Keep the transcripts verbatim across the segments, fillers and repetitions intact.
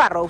Barrows.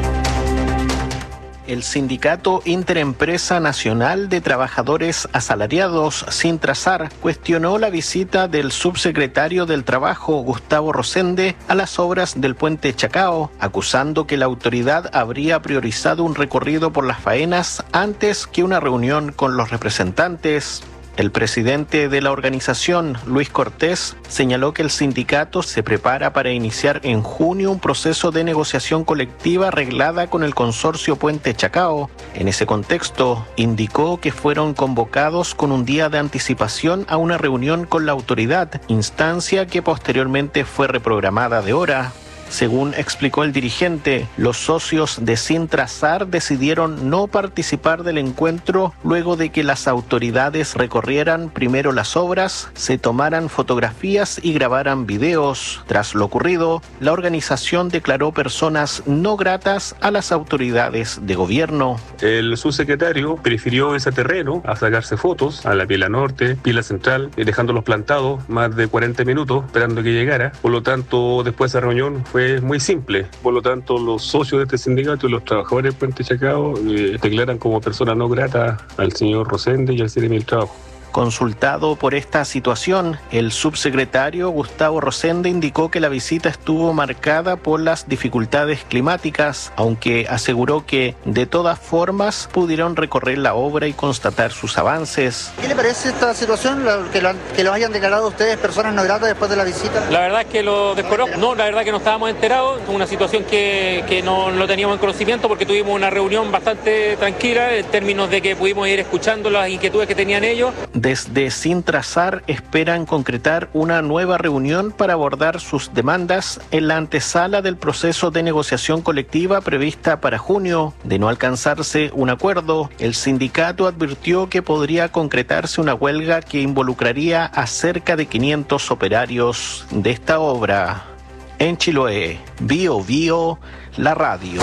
El Sindicato Interempresa Nacional de Trabajadores Asalariados, Sintrasar, cuestionó la visita del subsecretario del Trabajo, Gustavo Rosende, a las obras del puente Chacao, acusando que la autoridad habría priorizado un recorrido por las faenas antes que una reunión con los representantes. El presidente de la organización, Luis Cortés, señaló que el sindicato se prepara para iniciar en junio un proceso de negociación colectiva arreglada con el consorcio Puente Chacao. En ese contexto, indicó que fueron convocados con un día de anticipación a una reunión con la autoridad, instancia que posteriormente fue reprogramada de hora. Según explicó el dirigente, los socios de Sintrasar decidieron no participar del encuentro luego de que las autoridades recorrieran primero las obras, se tomaran fotografías y grabaran videos. Tras lo ocurrido, la organización declaró personas no gratas a las autoridades de gobierno. El subsecretario prefirió ese terreno a sacarse fotos a la Pila Norte, Pila Central, dejándolos plantados más de cuarenta minutos esperando que llegara. Por lo tanto, después de esa reunión fue Es muy simple, por lo tanto los socios de este sindicato y los trabajadores del Puente Chacao eh, declaran como persona no grata al señor Rosende y al Ceremi del Trabajo. Consultado por esta situación, el subsecretario Gustavo Rosende indicó que la visita estuvo marcada por las dificultades climáticas, aunque aseguró que de todas formas pudieron recorrer la obra y constatar sus avances. ¿Qué le parece esta situación, que lo, que los hayan declarado ustedes personas no gratas después de la visita? La verdad es que lo desconozco, no, la verdad que no estábamos enterados, una situación que, que no lo teníamos en conocimiento porque tuvimos una reunión bastante tranquila en términos de que pudimos ir escuchando las inquietudes que tenían ellos. Desde Sintrasar esperan concretar una nueva reunión para abordar sus demandas en la antesala del proceso de negociación colectiva prevista para junio. De no alcanzarse un acuerdo, el sindicato advirtió que podría concretarse una huelga que involucraría a cerca de quinientos operarios de esta obra. En Chiloé, Bio Bio, la radio.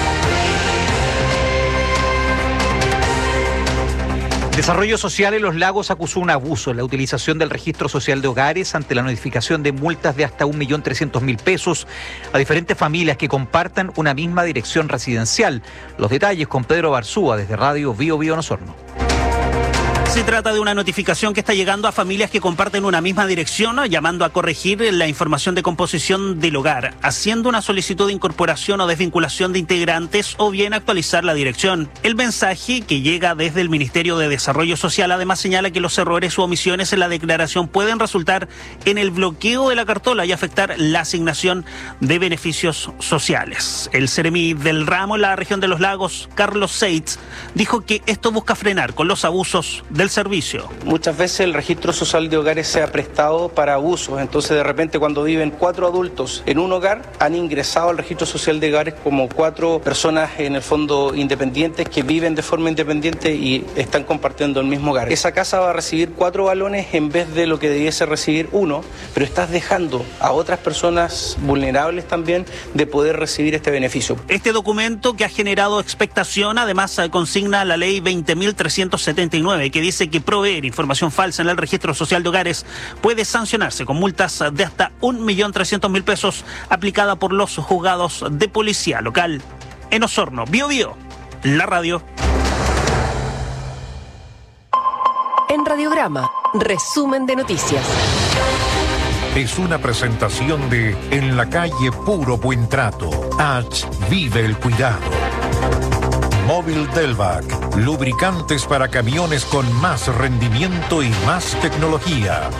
Desarrollo Social en Los Lagos acusó un abuso en la utilización del registro social de hogares ante la notificación de multas de hasta un millón trescientos mil pesos a diferentes familias que compartan una misma dirección residencial. Los detalles con Pedro Barzúa desde Radio Bio Bio en Osorno. Se trata de una notificación que está llegando a familias que comparten una misma dirección, llamando a corregir la información de composición del hogar, haciendo una solicitud de incorporación o desvinculación de integrantes o bien actualizar la dirección. El mensaje, que llega desde el Ministerio de Desarrollo Social, además señala que los errores u omisiones en la declaración pueden resultar en el bloqueo de la cartola y afectar la asignación de beneficios sociales. El Ceremi del ramo en la región de Los Lagos, Carlos Seitz, dijo que esto busca frenar con los abusos de del servicio. Muchas veces el registro social de hogares se ha prestado para abusos, entonces de repente cuando viven cuatro adultos en un hogar han ingresado al registro social de hogares como cuatro personas en el fondo independientes que viven de forma independiente y están compartiendo el mismo hogar. Esa casa va a recibir cuatro balones en vez de lo que debiese recibir uno, pero estás dejando a otras personas vulnerables también de poder recibir este beneficio. Este documento, que ha generado expectación, además consigna la ley veinte mil trescientos setenta y nueve, que dice dice que proveer información falsa en el registro social de hogares puede sancionarse con multas de hasta un millón trescientos mil pesos aplicada por los juzgados de policía local. En Osorno, Bio Bio, la radio. En Radiograma, resumen de noticias. Es una presentación de En la calle Puro Buen Trato. H. Vive el cuidado. Móvil Delvac, lubricantes para camiones con más rendimiento y más tecnología.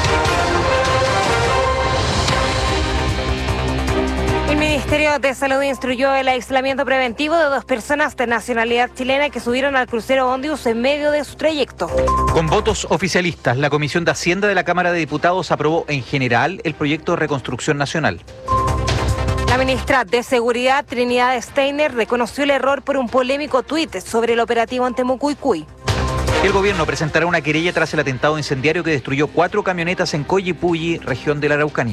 El Ministerio de Salud instruyó el aislamiento preventivo de dos personas de nacionalidad chilena que subieron al crucero Ondius en medio de su trayecto. Con votos oficialistas, la Comisión de Hacienda de la Cámara de Diputados aprobó en general el proyecto de reconstrucción nacional. La ministra de Seguridad, Trinidad Steiner, reconoció el error por un polémico tuit sobre el operativo en Temucuicui. El gobierno presentará una querella tras el atentado incendiario que destruyó cuatro camionetas en Coyipulli, región de la Araucanía.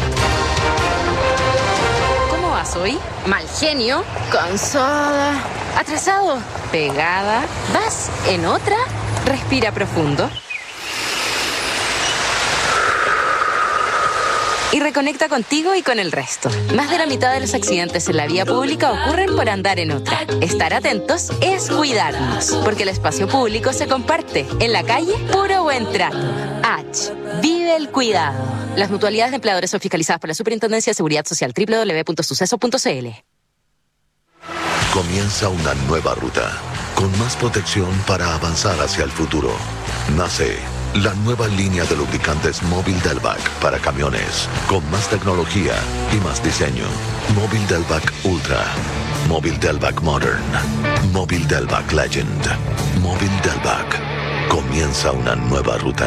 ¿Cómo vas hoy? Mal genio, cansada, atrasado, pegada. ¿Vas en otra? Respira profundo. y reconecta contigo y con el resto. Más de la mitad de los accidentes en la vía pública ocurren por andar en otra. Estar atentos es cuidarnos, porque el espacio público se comparte. En la calle, puro buen trato. H. Vive el cuidado. Las mutualidades de empleadores son fiscalizadas por la Superintendencia de Seguridad Social. doble u doble u doble u punto suceso punto c l. Comienza una nueva ruta, con más protección para avanzar hacia el futuro. Nace la nueva línea de lubricantes Móvil Delvac para camiones, con más tecnología y más diseño. Móvil Delvac Ultra, Móvil Delvac Modern, Móvil Delvac Legend, Móvil Delvac. Comienza una nueva ruta.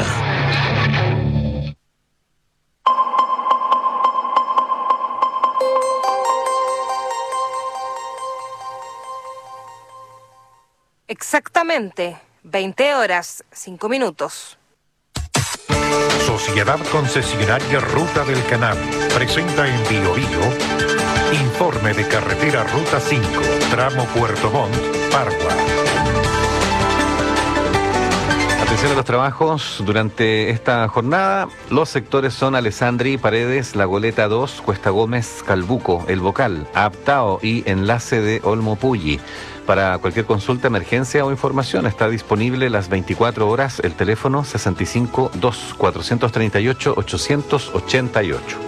Exactamente, veinte horas, cinco minutos. Sociedad Concesionaria Ruta del Canal presenta en Bio Bio informe de carretera Ruta cinco, tramo Puerto Montt, Pargua. Atención a los trabajos durante esta jornada. Los sectores son Alessandri, Paredes, La Goleta dos, Cuesta Gómez, Calbuco, El Bocal, Aptao y Enlace de Olmo Pulli. Para cualquier consulta, emergencia o información está disponible las veinticuatro horas el teléfono sesenta y cinco, dos, cuatrocientos treinta y ocho, ochocientos ochenta y ocho.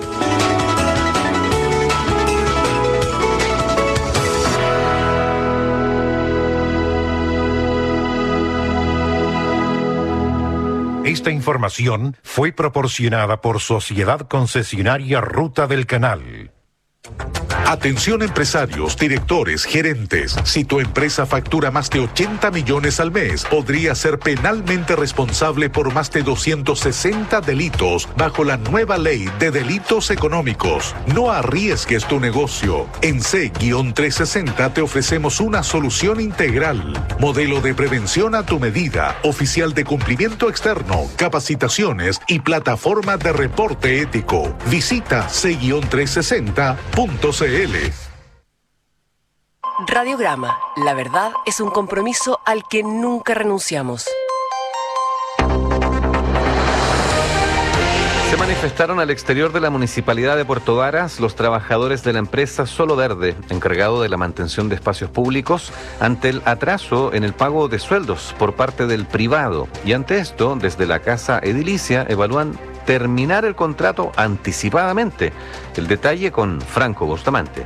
Esta información fue proporcionada por Sociedad Concesionaria Ruta del Canal. Atención empresarios, directores, gerentes. Si tu empresa factura más de ochenta millones al mes, podría ser penalmente responsable por más de doscientos sesenta delitos bajo la nueva ley de delitos económicos. No arriesgues tu negocio. En C trescientos sesenta te ofrecemos una solución integral. Modelo de prevención a tu medida, oficial de cumplimiento externo, capacitaciones y plataforma de reporte ético. Visita C trescientos sesenta punto c l. Radiograma. La verdad es un compromiso al que nunca renunciamos. Se manifestaron al exterior de la Municipalidad de Puerto Varas los trabajadores de la empresa Solo Verde, encargado de la mantención de espacios públicos, ante el atraso en el pago de sueldos por parte del privado. Y ante esto, desde la Casa Edilicia evalúan terminar el contrato anticipadamente. El detalle con Franco Bustamante.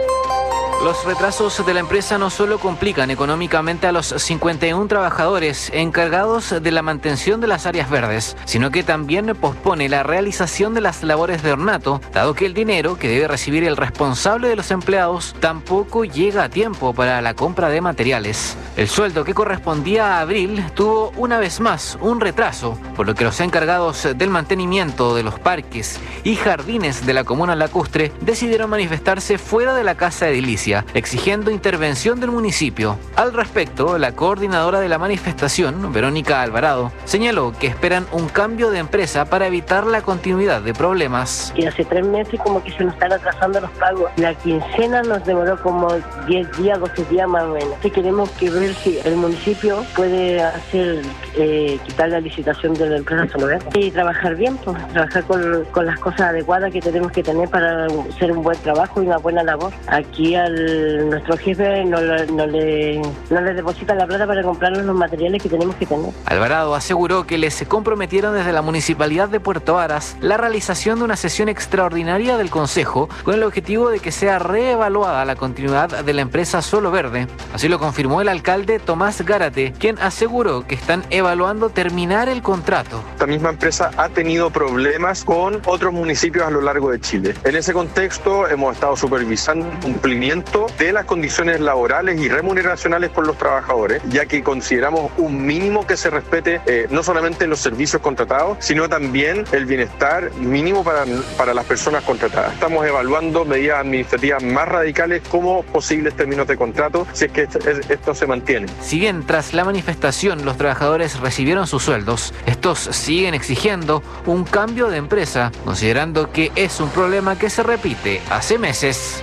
Los retrasos de la empresa no solo complican económicamente a los cincuenta y uno trabajadores encargados de la mantención de las áreas verdes, sino que también pospone la realización de las labores de ornato, dado que el dinero que debe recibir el responsable de los empleados tampoco llega a tiempo para la compra de materiales. El sueldo que correspondía a abril tuvo una vez más un retraso, por lo que los encargados del mantenimiento de los parques y jardines de la comuna lacustre decidieron manifestarse fuera de la Casa Edilicia, exigiendo intervención del municipio. Al respecto, la coordinadora de la manifestación, Verónica Alvarado, señaló que esperan un cambio de empresa para evitar la continuidad de problemas. Y hace tres meses como que se nos están atrasando los pagos. La quincena nos demoró como diez días, doce días más o menos. Entonces queremos que ver si el municipio puede hacer, eh, quitar la licitación de la empresa Solo Verde y trabajar bien, pues, trabajar con, con las cosas adecuadas que tenemos que tener para hacer un buen trabajo y una buena labor. Aquí al nuestro jefe no, no, le, no le deposita la plata para comprarnos los materiales que tenemos que tener. Alvarado aseguró que les comprometieron desde la Municipalidad de Puerto Varas la realización de una sesión extraordinaria del Consejo con el objetivo de que sea reevaluada la continuidad de la empresa Solo Verde. Así lo confirmó el alcalde Tomás Gárate, quien aseguró que están evaluando terminar el contrato. Esta misma empresa ha tenido problemas con otros municipios a lo largo de Chile. En ese contexto hemos estado supervisando el cumplimiento de las condiciones laborales y remuneracionales por los trabajadores, ya que consideramos un mínimo que se respete eh, no solamente los servicios contratados, sino también el bienestar mínimo para, para las personas contratadas. Estamos evaluando medidas administrativas más radicales como posibles términos de contrato, si es que esto, esto se mantiene. Si bien tras la manifestación los trabajadores recibieron sus sueldos, estos siguen exigiendo un cambio de empresa, considerando que es un problema que se repite hace meses.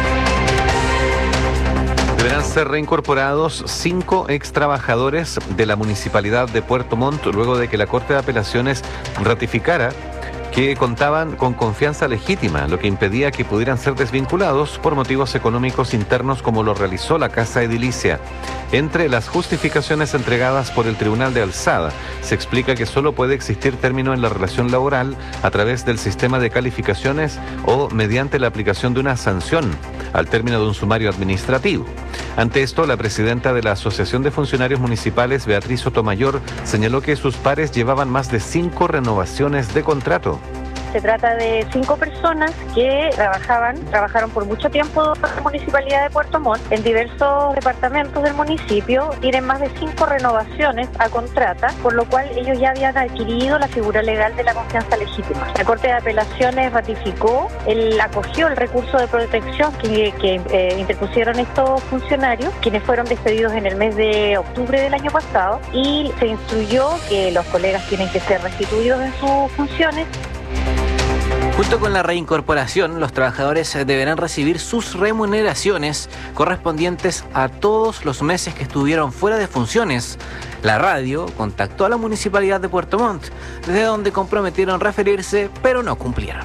Deberán ser reincorporados cinco ex trabajadores de la Municipalidad de Puerto Montt luego de que la Corte de Apelaciones ratificara que contaban con confianza legítima, lo que impedía que pudieran ser desvinculados por motivos económicos internos como lo realizó la Casa Edilicia. Entre las justificaciones entregadas por el Tribunal de Alzada, se explica que solo puede existir término en la relación laboral a través del sistema de calificaciones o mediante la aplicación de una sanción al término de un sumario administrativo. Ante esto, la presidenta de la Asociación de Funcionarios Municipales, Beatriz Sotomayor, señaló que sus pares llevaban más de cinco renovaciones de contrato. Se trata de cinco personas que trabajaban, trabajaron por mucho tiempo en la Municipalidad de Puerto Montt, en diversos departamentos del municipio, tienen más de cinco renovaciones a contrata, por lo cual ellos ya habían adquirido la figura legal de la confianza legítima. La Corte de Apelaciones ratificó, el, acogió el recurso de protección que, que eh, interpusieron estos funcionarios, quienes fueron despedidos en el mes de octubre del año pasado, y se instruyó que los colegas tienen que ser restituidos en sus funciones. Junto con la reincorporación, los trabajadores deberán recibir sus remuneraciones correspondientes a todos los meses que estuvieron fuera de funciones. La radio contactó a la Municipalidad de Puerto Montt, desde donde comprometieron referirse, pero no cumplieron.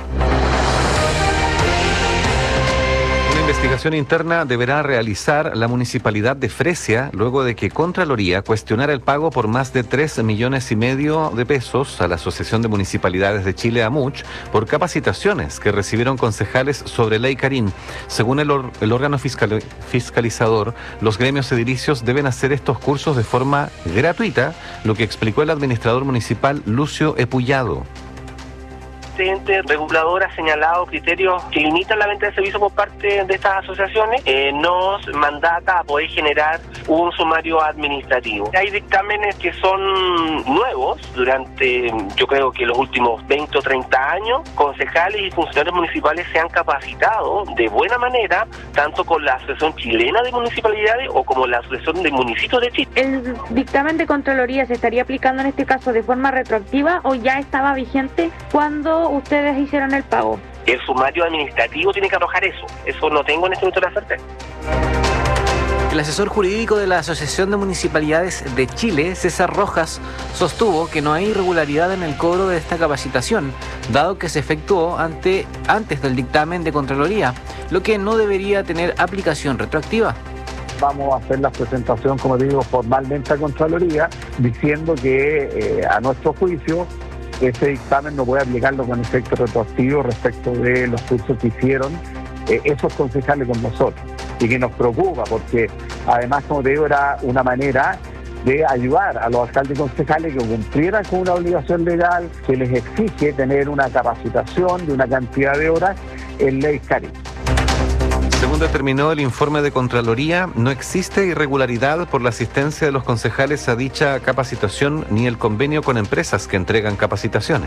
Una investigación interna deberá realizar la Municipalidad de Fresia luego de que Contraloría cuestionara el pago por más de tres millones y medio de pesos a la Asociación de Municipalidades de Chile, AMUCH, por capacitaciones que recibieron concejales sobre Ley Carín. Según el, or- el órgano fiscal- fiscalizador, los gremios edilicios deben hacer estos cursos de forma gratuita, lo que explicó el administrador municipal Lucio Epullado. Este ente regulador ha señalado criterios que limitan la venta de servicios por parte de estas asociaciones, eh, nos mandata a poder generar un sumario administrativo. Hay dictámenes que son nuevos durante, yo creo que los últimos veinte o treinta años, concejales y funcionarios municipales se han capacitado de buena manera, tanto con la Asociación Chilena de Municipalidades o como la Asociación de Municipios de Chile. ¿El dictamen de Contraloría se estaría aplicando en este caso de forma retroactiva o ya estaba vigente cuando ustedes hicieron el pago? El sumario administrativo tiene que arrojar eso. Eso no tengo en este momento la certeza. El asesor jurídico de la Asociación de Municipalidades de Chile, César Rojas, sostuvo que no hay irregularidad en el cobro de esta capacitación, dado que se efectuó ante, antes del dictamen de Contraloría, lo que no debería tener aplicación retroactiva. Vamos a hacer la presentación, como digo, formalmente a Contraloría, diciendo que eh, a nuestro juicio ese dictamen no puede aplicarlo con efecto retroactivo respecto de los cursos que hicieron eh, esos concejales con nosotros, y que nos preocupa porque además, como te digo, era una manera de ayudar a los alcaldes y concejales que cumplieran con una obligación legal que les exige tener una capacitación de una cantidad de horas en Ley Carín. Según determinó el informe de Contraloría, no existe irregularidad por la asistencia de los concejales a dicha capacitación ni el convenio con empresas que entregan capacitaciones.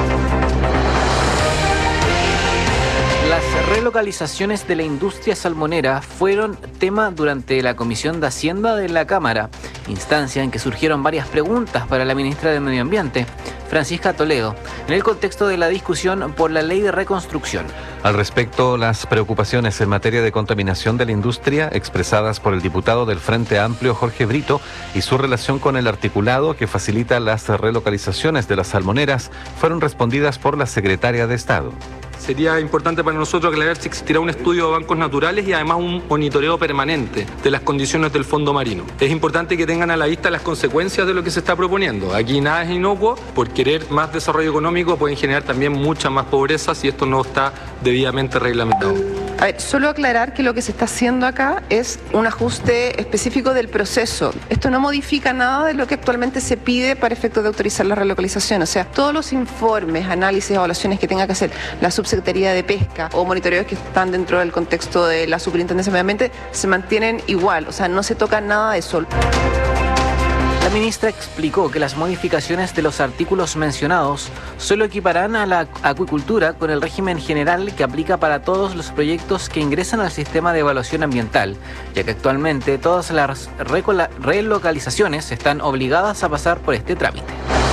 Las relocalizaciones de la industria salmonera fueron tema durante la Comisión de Hacienda de la Cámara, instancia en que surgieron varias preguntas para la ministra de Medio Ambiente, Francisca Toledo, en el contexto de la discusión por la Ley de Reconstrucción. Al respecto, las preocupaciones en materia de contaminación de la industria expresadas por el diputado del Frente Amplio, Jorge Brito, y su relación con el articulado que facilita las relocalizaciones de las salmoneras fueron respondidas por la secretaria de Estado. Sería importante para nosotros aclarar si existirá un estudio de bancos naturales y además un monitoreo permanente de las condiciones del fondo marino. Es importante que tengan a la vista las consecuencias de lo que se está proponiendo. Aquí nada es inocuo. Por querer más desarrollo económico pueden generar también mucha más pobreza si esto no está debidamente reglamentado. A ver, solo aclarar que lo que se está haciendo acá es un ajuste específico del proceso. Esto no modifica nada de lo que actualmente se pide para efectos de autorizar la relocalización. O sea, todos los informes, análisis, evaluaciones que tenga que hacer la Subsecretaría de Pesca o monitoreos que están dentro del contexto de la Superintendencia de Medio Ambiente se mantienen igual. O sea, no se toca nada de eso. La ministra explicó que las modificaciones de los artículos mencionados solo equiparán a la acuicultura con el régimen general que aplica para todos los proyectos que ingresan al sistema de evaluación ambiental, ya que actualmente todas las relocalizaciones están obligadas a pasar por este trámite.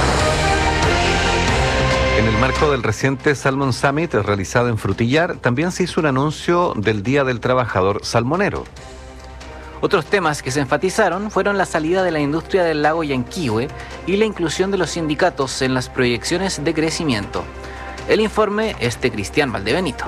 En el marco del reciente Salmon Summit realizado en Frutillar, también se hizo un anuncio del Día del Trabajador Salmonero. Otros temas que se enfatizaron fueron la salida de la industria del lago Yanquihue y la inclusión de los sindicatos en las proyecciones de crecimiento. El informe es de Cristian Valdebenito.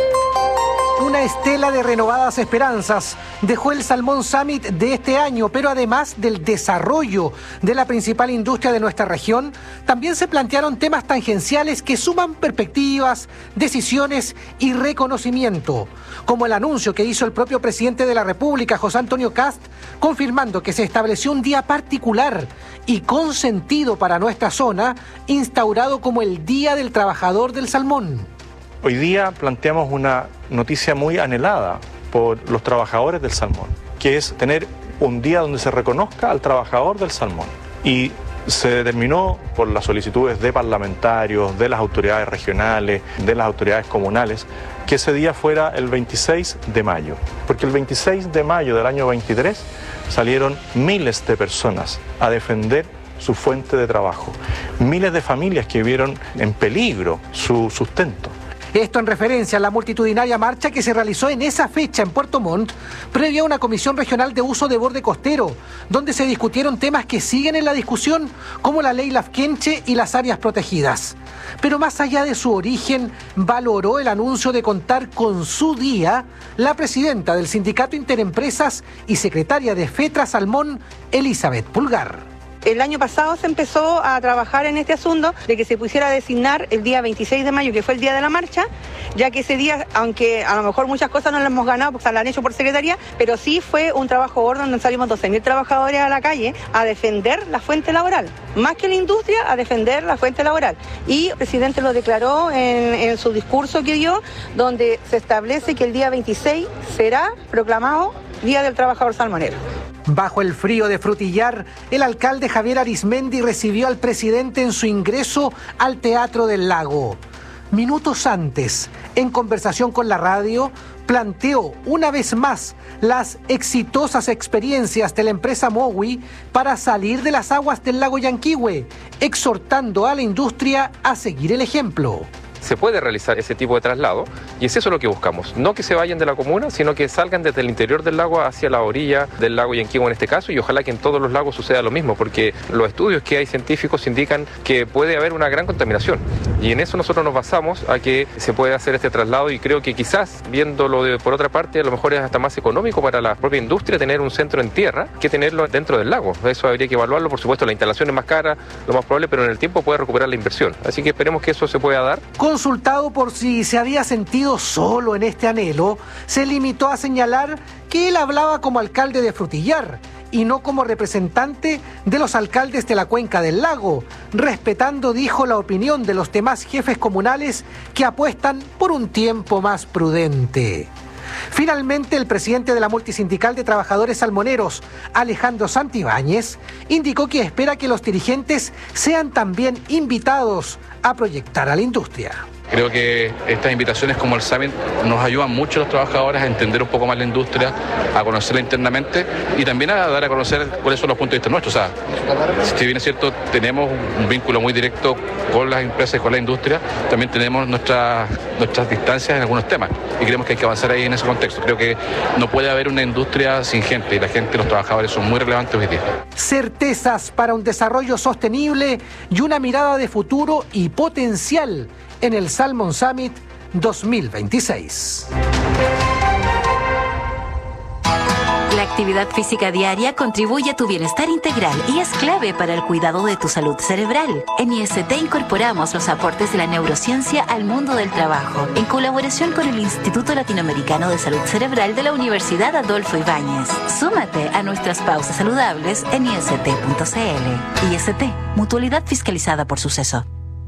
Una estela de renovadas esperanzas dejó el Salmón Summit de este año, pero además del desarrollo de la principal industria de nuestra región, también se plantearon temas tangenciales que suman perspectivas, decisiones y reconocimiento, como el anuncio que hizo el propio presidente de la República, José Antonio Kast, confirmando que se estableció un día particular y con sentido para nuestra zona, instaurado como el Día del Trabajador del Salmón. Hoy día planteamos una noticia muy anhelada por los trabajadores del salmón, que es tener un día donde se reconozca al trabajador del salmón. Y se determinó por las solicitudes de parlamentarios, de las autoridades regionales, de las autoridades comunales, que ese día fuera el veintiséis de mayo. Porque el veintiséis de mayo del año veintitrés salieron miles de personas a defender su fuente de trabajo. Miles de familias que vieron en peligro su sustento. Esto en referencia a la multitudinaria marcha que se realizó en esa fecha en Puerto Montt, previa a una comisión regional de uso de borde costero, donde se discutieron temas que siguen en la discusión, como la ley Lafkenche y las áreas protegidas. Pero más allá de su origen, valoró el anuncio de contar con su día la presidenta del Sindicato Interempresas y secretaria de FETRA Salmón, Elizabeth Pulgar. El año pasado se empezó a trabajar en este asunto de que se pusiera a designar el día veintiséis de mayo, que fue el día de la marcha, ya que ese día, aunque a lo mejor muchas cosas no las hemos ganado porque se las han hecho por secretaría, pero sí fue un trabajo gordo donde salimos doce mil trabajadores a la calle a defender la fuente laboral, más que la industria, a defender la fuente laboral. Y el presidente lo declaró en, en su discurso que dio, donde se establece que el día veintiséis será proclamado Día del Trabajador Salmonero. Bajo el frío de Frutillar, el alcalde Javier Arismendi recibió al presidente en su ingreso al Teatro del Lago. Minutos antes, en conversación con la radio, planteó una vez más las exitosas experiencias de la empresa Mowi para salir de las aguas del lago Yanquihue, exhortando a la industria a seguir el ejemplo. Se puede realizar ese tipo de traslado y es eso lo que buscamos, no que se vayan de la comuna, sino que salgan desde el interior del lago hacia la orilla del lago Yanquihue en este caso, y ojalá que en todos los lagos suceda lo mismo, porque los estudios que hay científicos indican que puede haber una gran contaminación y en eso nosotros nos basamos a que se puede hacer este traslado, y creo que quizás viéndolo de, por otra parte, a lo mejor es hasta más económico para la propia industria tener un centro en tierra que tenerlo dentro del lago. Eso habría que evaluarlo, por supuesto la instalación es más cara, lo más probable, pero en el tiempo puede recuperar la inversión, así que esperemos que eso se pueda dar. Consultado por si se había sentido solo en este anhelo, se limitó a señalar que él hablaba como alcalde de Frutillar y no como representante de los alcaldes de la cuenca del lago, respetando, dijo, la opinión de los demás jefes comunales que apuestan por un tiempo más prudente. Finalmente, el presidente de la Multisindical de Trabajadores Salmoneros, Alejandro Santibáñez, indicó que espera que los dirigentes sean también invitados a proyectar a la industria. Creo que estas invitaciones como el Summit nos ayudan mucho a los trabajadores a entender un poco más la industria, a conocerla internamente y también a dar a conocer cuáles son los puntos de vista nuestros. O sea, si bien es cierto, tenemos un vínculo muy directo con las empresas y con la industria, también tenemos nuestras, nuestras distancias en algunos temas y creemos que hay que avanzar ahí en ese contexto. Creo que no puede haber una industria sin gente y la gente, los trabajadores son muy relevantes hoy día. Certezas para un desarrollo sostenible y una mirada de futuro y potencial en el Salmon Summit dos mil veintiséis. La actividad física diaria contribuye a tu bienestar integral y es clave para el cuidado de tu salud cerebral. En I S T incorporamos los aportes de la neurociencia al mundo del trabajo, en colaboración con el Instituto Latinoamericano de Salud Cerebral de la Universidad Adolfo Ibáñez. Súmate a nuestras pausas saludables en I S T punto C L. I S T, mutualidad fiscalizada por Suceso.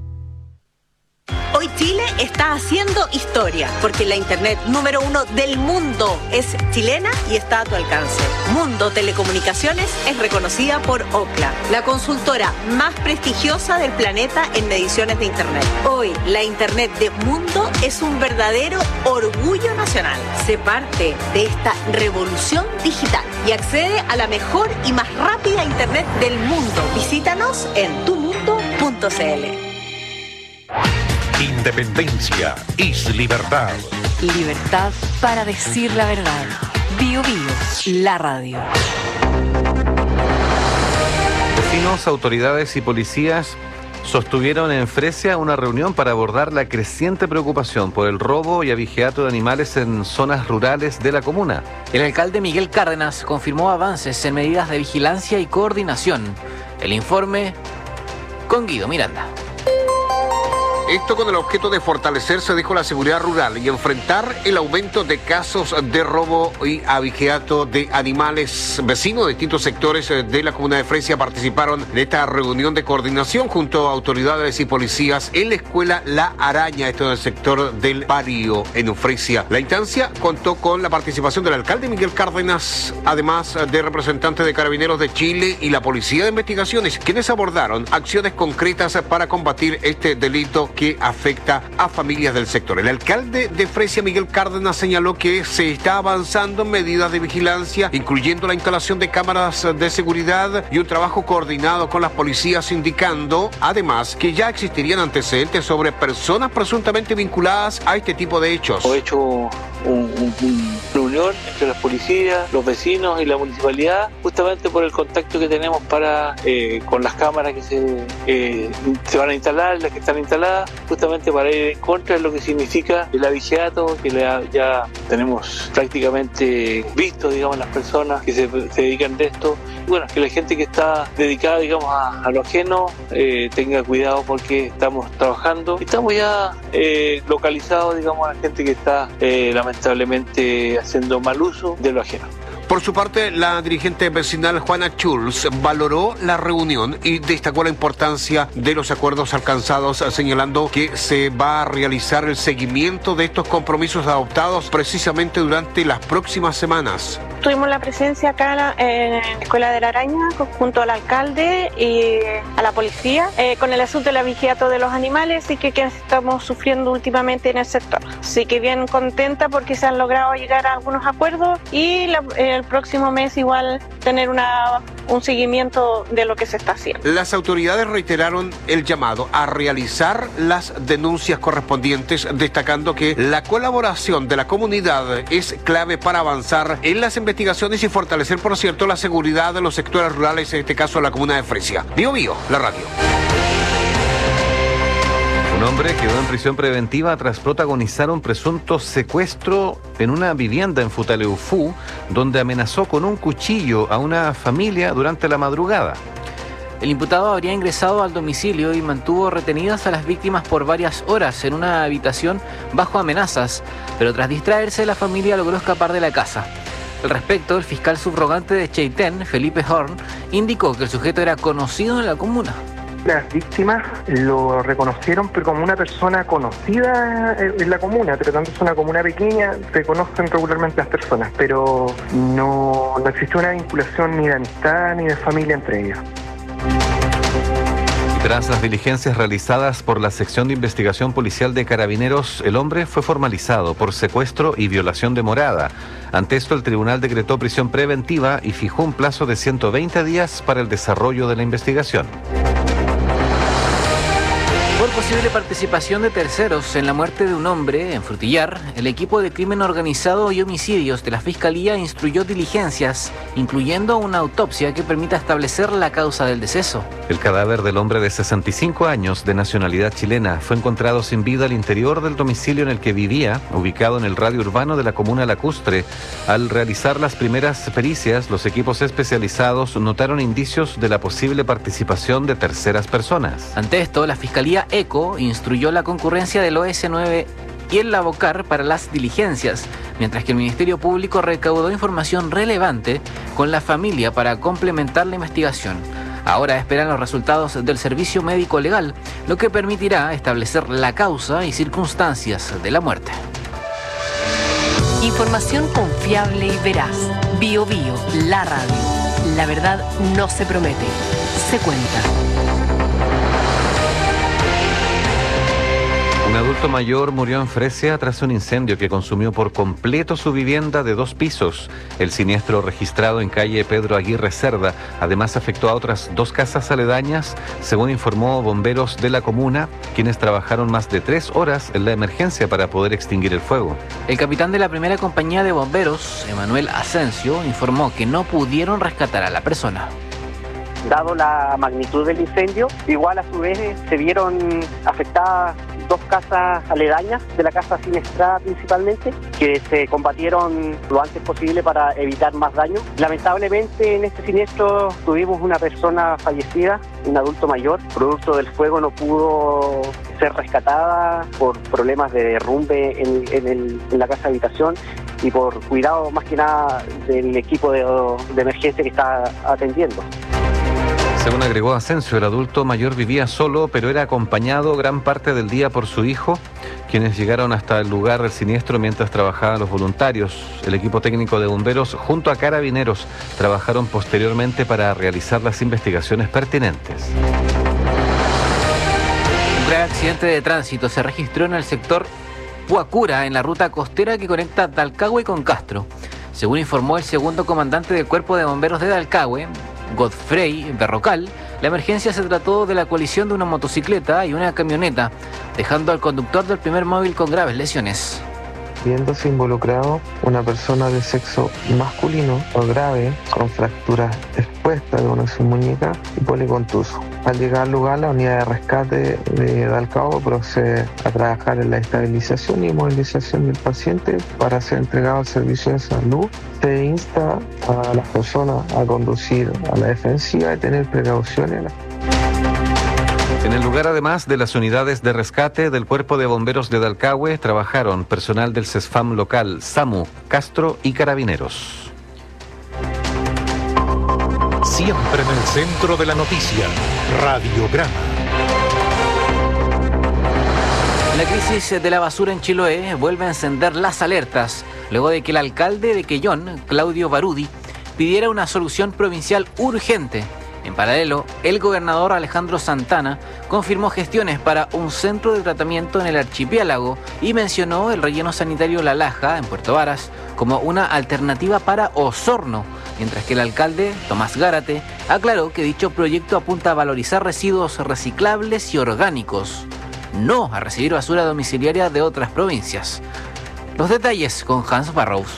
Hoy Chile está haciendo historia, porque la internet número uno del mundo es chilena y está a tu alcance. Mundo Telecomunicaciones es reconocida por Ookla, la consultora más prestigiosa del planeta en mediciones de internet. Hoy, la internet de Mundo es un verdadero orgullo nacional. Sé parte de esta revolución digital y accede a la mejor y más rápida internet del mundo. Visítanos en tu mundo punto c l. Independencia es libertad. Libertad para decir la verdad. Bio Bio, la radio. Vecinos, autoridades y policías sostuvieron en Fresia una reunión para abordar la creciente preocupación por el robo y abigeato de animales en zonas rurales de la comuna. El alcalde Miguel Cárdenas confirmó avances en medidas de vigilancia y coordinación. El informe con Guido Miranda. Esto con el objeto de fortalecerse, dijo, la seguridad rural y enfrentar el aumento de casos de robo y abigeato de animales. Vecinos de distintos sectores de la comuna de Fresia participaron en esta reunión de coordinación junto a autoridades y policías en la escuela La Araña, esto en el sector del Parío, en Fresia. La instancia contó con la participación del alcalde Miguel Cárdenas, además de representantes de Carabineros de Chile y la Policía de Investigaciones, quienes abordaron acciones concretas para combatir este delito que afecta a familias del sector. El alcalde de Fresia, Miguel Cárdenas, señaló que se está avanzando en medidas de vigilancia, incluyendo la instalación de cámaras de seguridad y un trabajo coordinado con las policías, indicando además que ya existirían antecedentes sobre personas presuntamente vinculadas a este tipo de hechos. He hecho un, un, un reunión entre las policías, los vecinos y la municipalidad, justamente por el contacto que tenemos para eh, con las cámaras que se, eh, se van a instalar, las que están instaladas, justamente para ir en contra de lo que significa el abigeato, que ya tenemos prácticamente visto, digamos, las personas que se, se dedican de esto. Y bueno, que la gente que está dedicada, digamos, a, a lo ajeno eh, tenga cuidado, porque estamos trabajando y estamos ya eh, localizados, digamos, a la gente que está eh, lamentablemente haciendo mal uso de lo ajeno. Por su parte, la dirigente vecinal Juana Schulz valoró la reunión y destacó la importancia de los acuerdos alcanzados, señalando que se va a realizar el seguimiento de estos compromisos adoptados precisamente durante las próximas semanas. Tuvimos la presencia acá en la Escuela de la Araña junto al alcalde y a la policía eh, con el asunto del abigeato de los animales y que, que estamos sufriendo últimamente en el sector. Así que bien contenta porque se han logrado llegar a algunos acuerdos y la, el próximo mes igual tener una, un seguimiento de lo que se está haciendo. Las autoridades reiteraron el llamado a realizar las denuncias correspondientes, destacando que la colaboración de la comunidad es clave para avanzar en las investigaciones y fortalecer, por cierto, la seguridad de los sectores rurales, en este caso la comuna de Fresia. Bio Bio, la radio. Un hombre quedó en prisión preventiva tras protagonizar un presunto secuestro en una vivienda en Futaleufú, donde amenazó con un cuchillo a una familia durante la madrugada. El imputado habría ingresado al domicilio y mantuvo retenidas a las víctimas por varias horas en una habitación bajo amenazas, pero tras distraerse la familia logró escapar de la casa. Al respecto, el fiscal subrogante de Cheitén, Felipe Horn, indicó que el sujeto era conocido en la comuna. Las víctimas lo reconocieron pero como una persona conocida en la comuna, tratando de ser una comuna pequeña, se conocen regularmente las personas, pero no, no existe una vinculación ni de amistad ni de familia entre ellos. Tras las diligencias realizadas por la sección de investigación policial de Carabineros, el hombre fue formalizado por secuestro y violación de morada. Ante esto, el tribunal decretó prisión preventiva y fijó un plazo de ciento veinte días para el desarrollo de la investigación. Por posible participación de terceros en la muerte de un hombre en Frutillar, el equipo de crimen organizado y homicidios de la Fiscalía instruyó diligencias, incluyendo una autopsia que permita establecer la causa del deceso. El cadáver del hombre de sesenta y cinco años, de nacionalidad chilena, fue encontrado sin vida al interior del domicilio en el que vivía, ubicado en el radio urbano de la comuna Lacustre. Al realizar las primeras pericias, los equipos especializados notaron indicios de la posible participación de terceras personas. Ante esto, la Fiscalía ECO instruyó la concurrencia del O S nueve y el Lavocar para las diligencias, mientras que el Ministerio Público recaudó información relevante con la familia para complementar la investigación. Ahora esperan los resultados del servicio médico legal, lo que permitirá establecer la causa y circunstancias de la muerte. Información confiable y veraz. Bio Bio, la radio. La verdad no se promete, se cuenta. Un adulto mayor murió en Fresia tras un incendio que consumió por completo su vivienda de dos pisos. El siniestro, registrado en calle Pedro Aguirre Cerda, además afectó a otras dos casas aledañas, según informó bomberos de la comuna, quienes trabajaron más de tres horas en la emergencia para poder extinguir el fuego. El capitán de la primera compañía de bomberos, Emanuel Asensio, informó que no pudieron rescatar a la persona. dado la magnitud del incendio. Igual a su vez se vieron afectadas dos casas aledañas de la casa siniestrada principalmente, que se combatieron lo antes posible para evitar más daño. Lamentablemente en este siniestro tuvimos una persona fallecida, un adulto mayor. Producto del fuego no pudo ser rescatada por problemas de derrumbe en, en, el, en la casa habitación y por cuidado más que nada del equipo de, de emergencia que está atendiendo. Según agregó Asensio, el adulto mayor vivía solo, pero era acompañado gran parte del día por su hijo, quienes llegaron hasta el lugar del siniestro mientras trabajaban los voluntarios. El equipo técnico de bomberos, junto a carabineros, trabajaron posteriormente para realizar las investigaciones pertinentes. Un grave accidente de tránsito se registró en el sector Puacura, en la ruta costera que conecta Dalcahue con Castro. Según informó el segundo comandante del Cuerpo de Bomberos de Dalcahue, Godfrey Berrocal, la emergencia se trató de la colisión de una motocicleta y una camioneta, dejando al conductor del primer móvil con graves lesiones. Viéndose involucrado una persona de sexo masculino o grave con fracturas expuestas de una de sus muñecas y policontuso. Al llegar al lugar, la unidad de rescate de Dalcahue procede a trabajar en la estabilización y movilización del paciente para ser entregado al servicio de salud. Se insta a las personas a conducir a la defensiva y tener precauciones. En el lugar, además de las unidades de rescate del Cuerpo de Bomberos de Dalcahue, trabajaron personal del CESFAM local, SAMU, Castro y Carabineros. Siempre en el centro de la noticia, Radiograma. La crisis de la basura en Chiloé vuelve a encender las alertas, luego de que el alcalde de Quellón, Claudio Barudi, pidiera una solución provincial urgente. En paralelo, el gobernador Alejandro Santana confirmó gestiones para un centro de tratamiento en el archipiélago y mencionó el relleno sanitario La Laja, en Puerto Varas, como una alternativa para Osorno, mientras que el alcalde, Tomás Gárate, aclaró que dicho proyecto apunta a valorizar residuos reciclables y orgánicos, no a recibir basura domiciliaria de otras provincias. Los detalles con Hans Barrows.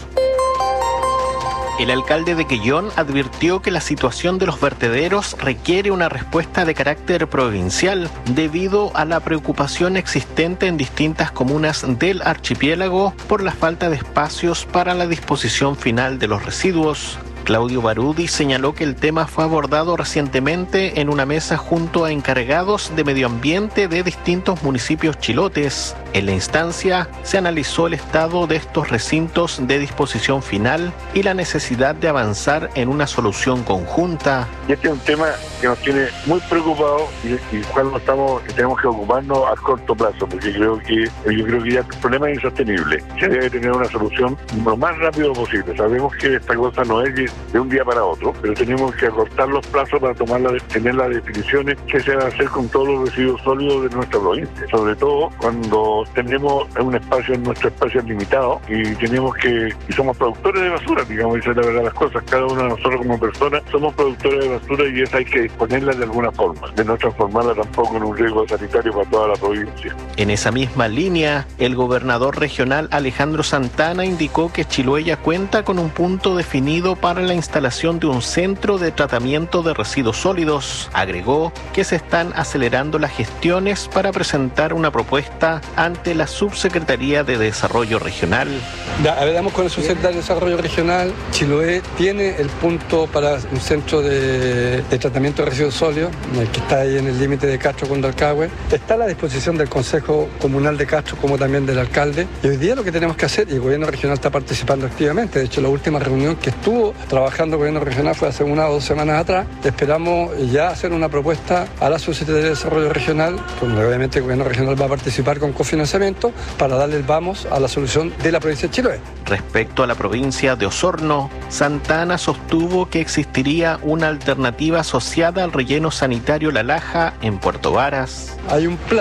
El alcalde de Quellón advirtió que la situación de los vertederos requiere una respuesta de carácter provincial debido a la preocupación existente en distintas comunas del archipiélago por la falta de espacios para la disposición final de los residuos. Claudio Barudi señaló que el tema fue abordado recientemente en una mesa junto a encargados de medio ambiente de distintos municipios chilotes. En la instancia se analizó el estado de estos recintos de disposición final y la necesidad de avanzar en una solución conjunta. Y este es un tema que nos tiene muy preocupados y, y cual estamos, tenemos que ocuparnos a corto plazo, porque creo que yo creo que ya el problema es insostenible. Se debe tener una solución lo más rápido posible. Sabemos que esta cosa no es de un día para otro, pero tenemos que acortar los plazos para tomar la, tener las definiciones que se van a hacer con todos los residuos sólidos de nuestra provincia, sobre todo cuando tenemos un espacio, nuestro espacio es limitado y tenemos que, y somos productores de basura, digamos, esa es la verdad de las cosas, cada uno de nosotros como personas somos productores de basura y esa hay que disponerla de alguna forma, de no transformarla tampoco en un riesgo sanitario para toda la provincia. En esa misma línea, el gobernador regional Alejandro Santana indicó que Chiloé ya cuenta con un punto definido para la instalación de un centro de tratamiento de residuos sólidos. Agregó que se están acelerando las gestiones para presentar una propuesta ante la Subsecretaría de Desarrollo Regional. Ya, hablamos con el Subsecretario de Desarrollo Regional. Chiloé tiene el punto para un centro de, de tratamiento de residuos sólidos, que está ahí en el límite de Castro con Dalcahue. Está a la disposición del Consejo Comunal de Castro como también del alcalde. Y hoy día lo que tenemos que hacer, y el gobierno regional está participando activamente, de hecho la última reunión que estuvo trabajando el gobierno regional fue hace una o dos semanas atrás. Esperamos ya hacer una propuesta a la Subsecretaría de Desarrollo Regional, donde obviamente el gobierno regional va a participar con cofinanciamiento para darle el vamos a la solución de la provincia de Chiloé. Respecto a la provincia de Osorno, Santana sostuvo que existiría una alternativa asociada al relleno sanitario La Laja en Puerto Varas. Hay un plan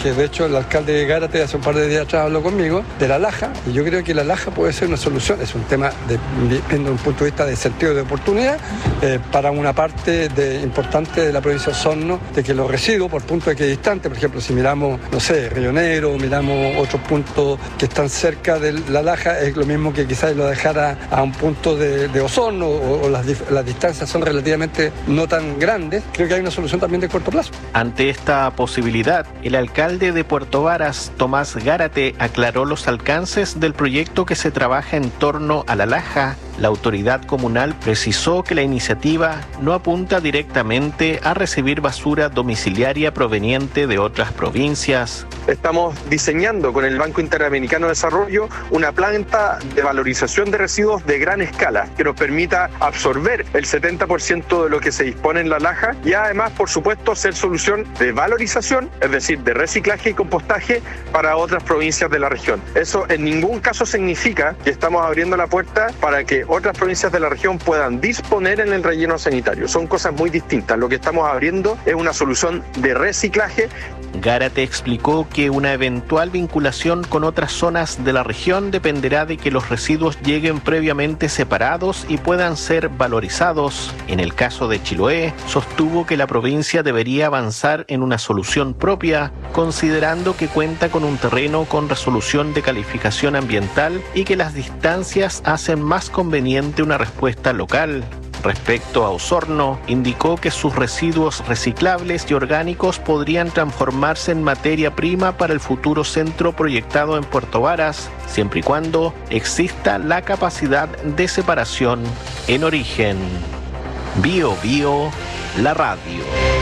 que de hecho el alcalde de Gárate hace un par de días atrás habló conmigo, de la laja, y yo creo que la laja puede ser una solución. Es un tema, de, viendo un punto de vista de sentido de oportunidad, eh, para una parte de, importante de la provincia de Osorno, de que los residuos, por punto de que distante, por ejemplo, si miramos, no sé, Río Negro, miramos otros puntos que están cerca de la laja, es lo mismo que quizás lo dejara a un punto de, de Osorno, o, o las, las distancias son relativamente no tan grandes. Creo que hay una solución también de corto plazo. Ante esta posibilidad, el alcalde de Puerto Varas, Tomás Gárate, aclaró los alcances del proyecto que se trabaja en torno a la laja. La autoridad comunal precisó que la iniciativa no apunta directamente a recibir basura domiciliaria proveniente de otras provincias. Estamos diseñando con el Banco Interamericano de Desarrollo una planta de valorización de residuos de gran escala que nos permita absorber el setenta por ciento de lo que se dispone en la laja y además, por supuesto, ser solución de valorización, es decir, de reciclaje y compostaje para otras provincias de la región. Eso en ningún caso significa que estamos abriendo la puerta para que otras provincias de la región puedan disponer en el relleno sanitario. Son cosas muy distintas. Lo que estamos abriendo es una solución de reciclaje. Gárate explicó que una eventual vinculación con otras zonas de la región dependerá de que los residuos lleguen previamente separados y puedan ser valorizados. En el caso de Chiloé, sostuvo que la provincia debería avanzar en una solución propia, considerando que cuenta con un terreno con resolución de calificación ambiental y que las distancias hacen más conveniente una respuesta local. Respecto a Osorno, indicó que sus residuos reciclables y orgánicos podrían transformarse en materia prima para el futuro centro proyectado en Puerto Varas, siempre y cuando exista la capacidad de separación en origen. Bio Bio, la radio.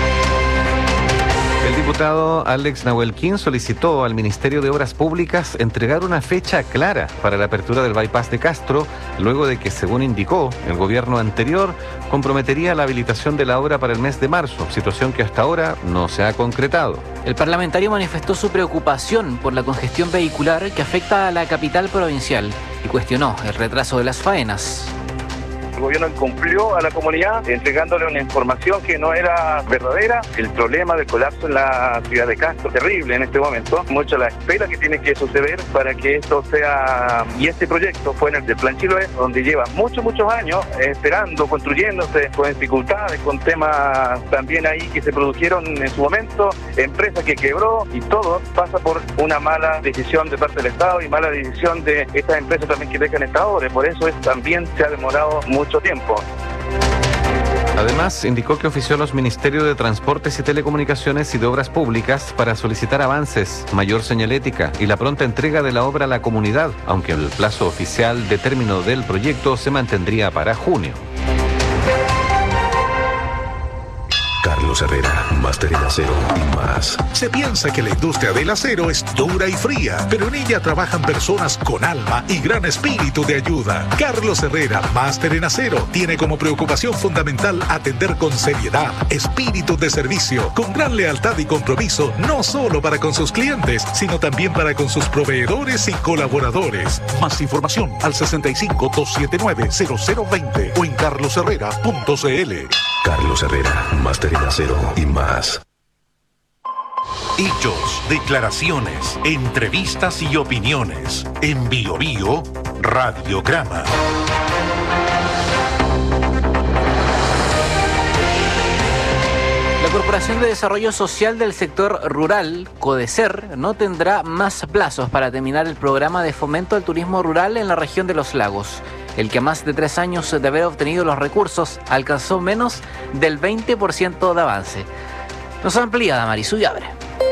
El diputado Alex Nahuelquín solicitó al Ministerio de Obras Públicas entregar una fecha clara para la apertura del bypass de Castro, luego de que, según indicó, el gobierno anterior comprometería la habilitación de la obra para el mes de marzo, situación que hasta ahora no se ha concretado. El parlamentario manifestó su preocupación por la congestión vehicular que afecta a la capital provincial y cuestionó el retraso de las faenas. El gobierno incumplió a la comunidad entregándole una información que no era verdadera. El problema del colapso en la ciudad de Castro es terrible en este momento. Mucha la espera que tiene que suceder para que esto sea... Y este proyecto fue en el del Plan Chiloé, donde lleva muchos, muchos años esperando, construyéndose, con dificultades, con temas también ahí que se produjeron en su momento, empresa que quebró, y todo pasa por una mala decisión de parte del Estado y mala decisión de estas empresas también que dejan esta obra. Por eso es, también se ha demorado mucho tiempo. Además, indicó que ofició a los Ministerios de Transportes y Telecomunicaciones y de Obras Públicas para solicitar avances, mayor señalética y la pronta entrega de la obra a la comunidad, aunque el plazo oficial de término del proyecto se mantendría para junio. Carlos Herrera, máster en acero y más. Se piensa que la industria del acero es dura y fría, pero en ella trabajan personas con alma y gran espíritu de ayuda. Carlos Herrera, máster en acero, tiene como preocupación fundamental atender con seriedad, espíritu de servicio, con gran lealtad y compromiso, no solo para con sus clientes, sino también para con sus proveedores y colaboradores. Más información al sesenta y cinco, doscientos setenta y nueve, cero cero veinte o en carlos herrera punto c l. Carlos Herrera, máster en acero y más. Hechos, declaraciones, entrevistas y opiniones. En Bio Bio, Radiograma. La Corporación de Desarrollo Social del Sector Rural, CODESER, no tendrá más plazos para terminar el programa de fomento al turismo rural en la región de los lagos. El que a más de tres años de haber obtenido los recursos alcanzó menos del veinte por ciento de avance. Nos amplía Damaris Ullabre.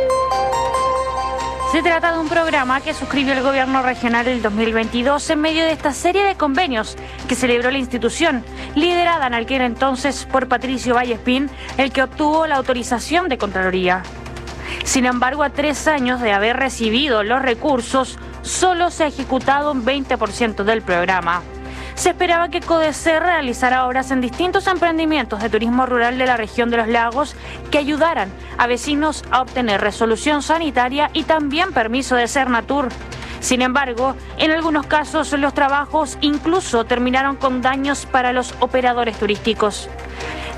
Se trata de un programa que suscribió el gobierno regional el dos mil veintidós en medio de esta serie de convenios que celebró la institución, liderada en aquel entonces por Patricio Vallespín, el que obtuvo la autorización de Contraloría. Sin embargo, a tres años de haber recibido los recursos, solo se ha ejecutado un veinte por ciento del programa. Se esperaba que CODESER realizara obras en distintos emprendimientos de turismo rural de la región de los lagos que ayudaran a vecinos a obtener resolución sanitaria y también permiso de Cernatur. Sin embargo, en algunos casos los trabajos incluso terminaron con daños para los operadores turísticos.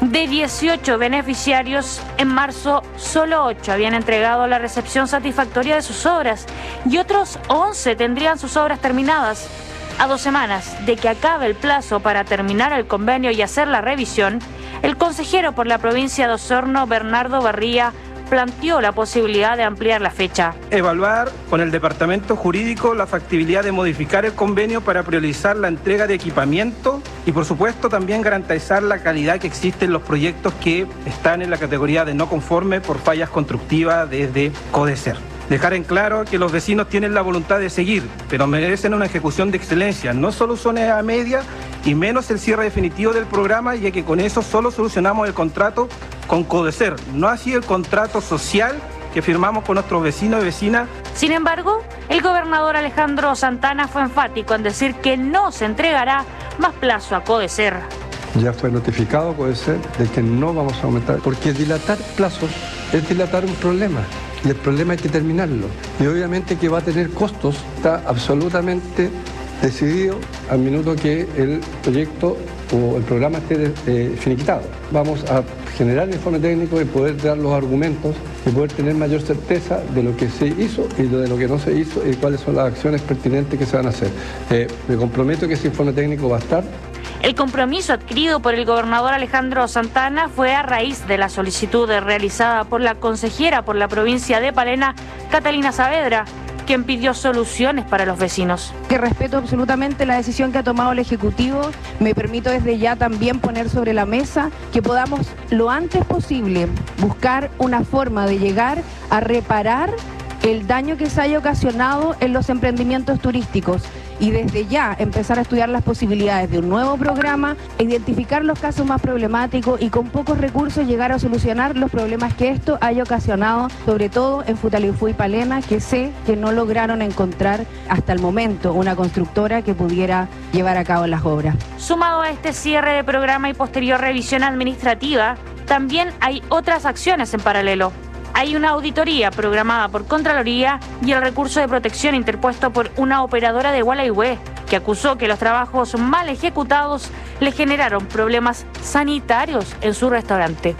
De dieciocho beneficiarios, en marzo solo ocho habían entregado la recepción satisfactoria de sus obras y otros once tendrían sus obras terminadas. A dos semanas de que acabe el plazo para terminar el convenio y hacer la revisión, el consejero por la provincia de Osorno, Bernardo Barría, planteó la posibilidad de ampliar la fecha. Evaluar con el departamento jurídico la factibilidad de modificar el convenio para priorizar la entrega de equipamiento y por supuesto también garantizar la calidad que existe en los proyectos que están en la categoría de no conforme por fallas constructivas desde CODESER. Dejar en claro que los vecinos tienen la voluntad de seguir, pero merecen una ejecución de excelencia, no soluciones a media y menos el cierre definitivo del programa, ya que con eso solo solucionamos el contrato con CODESER, no así el contrato social que firmamos con nuestros vecinos y vecinas. Sin embargo, el gobernador Alejandro Santana fue enfático en decir que no se entregará más plazo a CODESER. Ya fue notificado CODESER de que no vamos a aumentar, porque dilatar plazos es dilatar un problema. Y el problema hay que terminarlo. Y obviamente que va a tener costos, está absolutamente decidido al minuto que el proyecto o el programa esté eh, finiquitado. Vamos a generar el informe técnico y poder dar los argumentos y poder tener mayor certeza de lo que se hizo y de lo que no se hizo y cuáles son las acciones pertinentes que se van a hacer. Eh, me comprometo que ese informe técnico va a estar. El compromiso adquirido por el gobernador Alejandro Santana fue a raíz de la solicitud realizada por la consejera por la provincia de Palena, Catalina Saavedra, quien pidió soluciones para los vecinos. Que respeto absolutamente la decisión que ha tomado el Ejecutivo. Me permito desde ya también poner sobre la mesa que podamos lo antes posible buscar una forma de llegar a reparar el daño que se haya ocasionado en los emprendimientos turísticos y desde ya empezar a estudiar las posibilidades de un nuevo programa, identificar los casos más problemáticos y con pocos recursos llegar a solucionar los problemas que esto haya ocasionado, sobre todo en Futaleufú y Palena, que sé que no lograron encontrar hasta el momento una constructora que pudiera llevar a cabo las obras. Sumado a este cierre de programa y posterior revisión administrativa, también hay otras acciones en paralelo. Hay una auditoría programada por Contraloría y el recurso de protección interpuesto por una operadora de Gualeguay, que acusó que los trabajos mal ejecutados le generaron problemas sanitarios en su restaurante.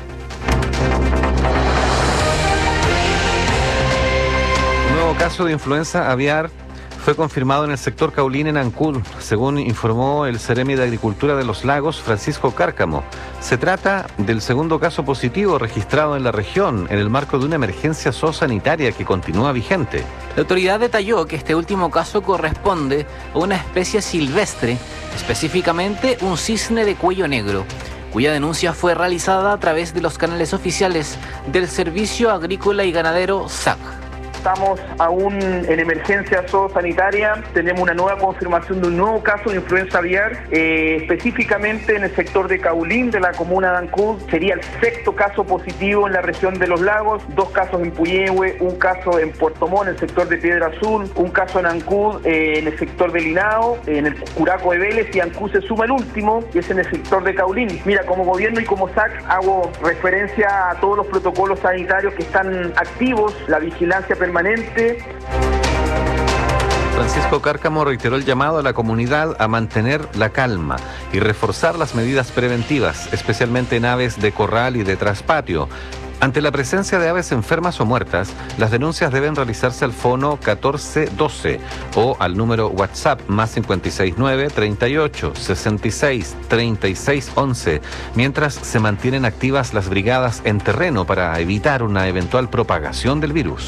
Un nuevo caso de influenza aviar fue confirmado en el sector Caulín en Ancud, según informó el Seremi de Agricultura de los Lagos, Francisco Cárcamo. Se trata del segundo caso positivo registrado en la región en el marco de una emergencia zoosanitaria que continúa vigente. La autoridad detalló que este último caso corresponde a una especie silvestre, específicamente un cisne de cuello negro, cuya denuncia fue realizada a través de los canales oficiales del Servicio Agrícola y Ganadero S A C. Estamos aún en emergencia zoosanitaria, tenemos una nueva confirmación de un nuevo caso de influenza aviar, eh, específicamente en el sector de Caulín, de la comuna de Ancud. Sería el sexto caso positivo en la región de los lagos, dos casos en Puyehue, un caso en Puerto Montt, en el sector de Piedra Azul, un caso en Ancud, eh, en el sector de Linao, en el Curaco de Vélez, y Ancud se suma el último, que es en el sector de Caulín. Mira, como gobierno y como S A C hago referencia a todos los protocolos sanitarios que están activos, la vigilancia permanente permanente. Francisco Cárcamo reiteró el llamado a la comunidad a mantener la calma y reforzar las medidas preventivas, especialmente en aves de corral y de traspatio. Ante la presencia de aves enfermas o muertas, las denuncias deben realizarse al fono catorce doce o al número WhatsApp más cinco seis nueve, treinta y ocho, sesenta y seis, treinta y seis, once, mientras se mantienen activas las brigadas en terreno para evitar una eventual propagación del virus.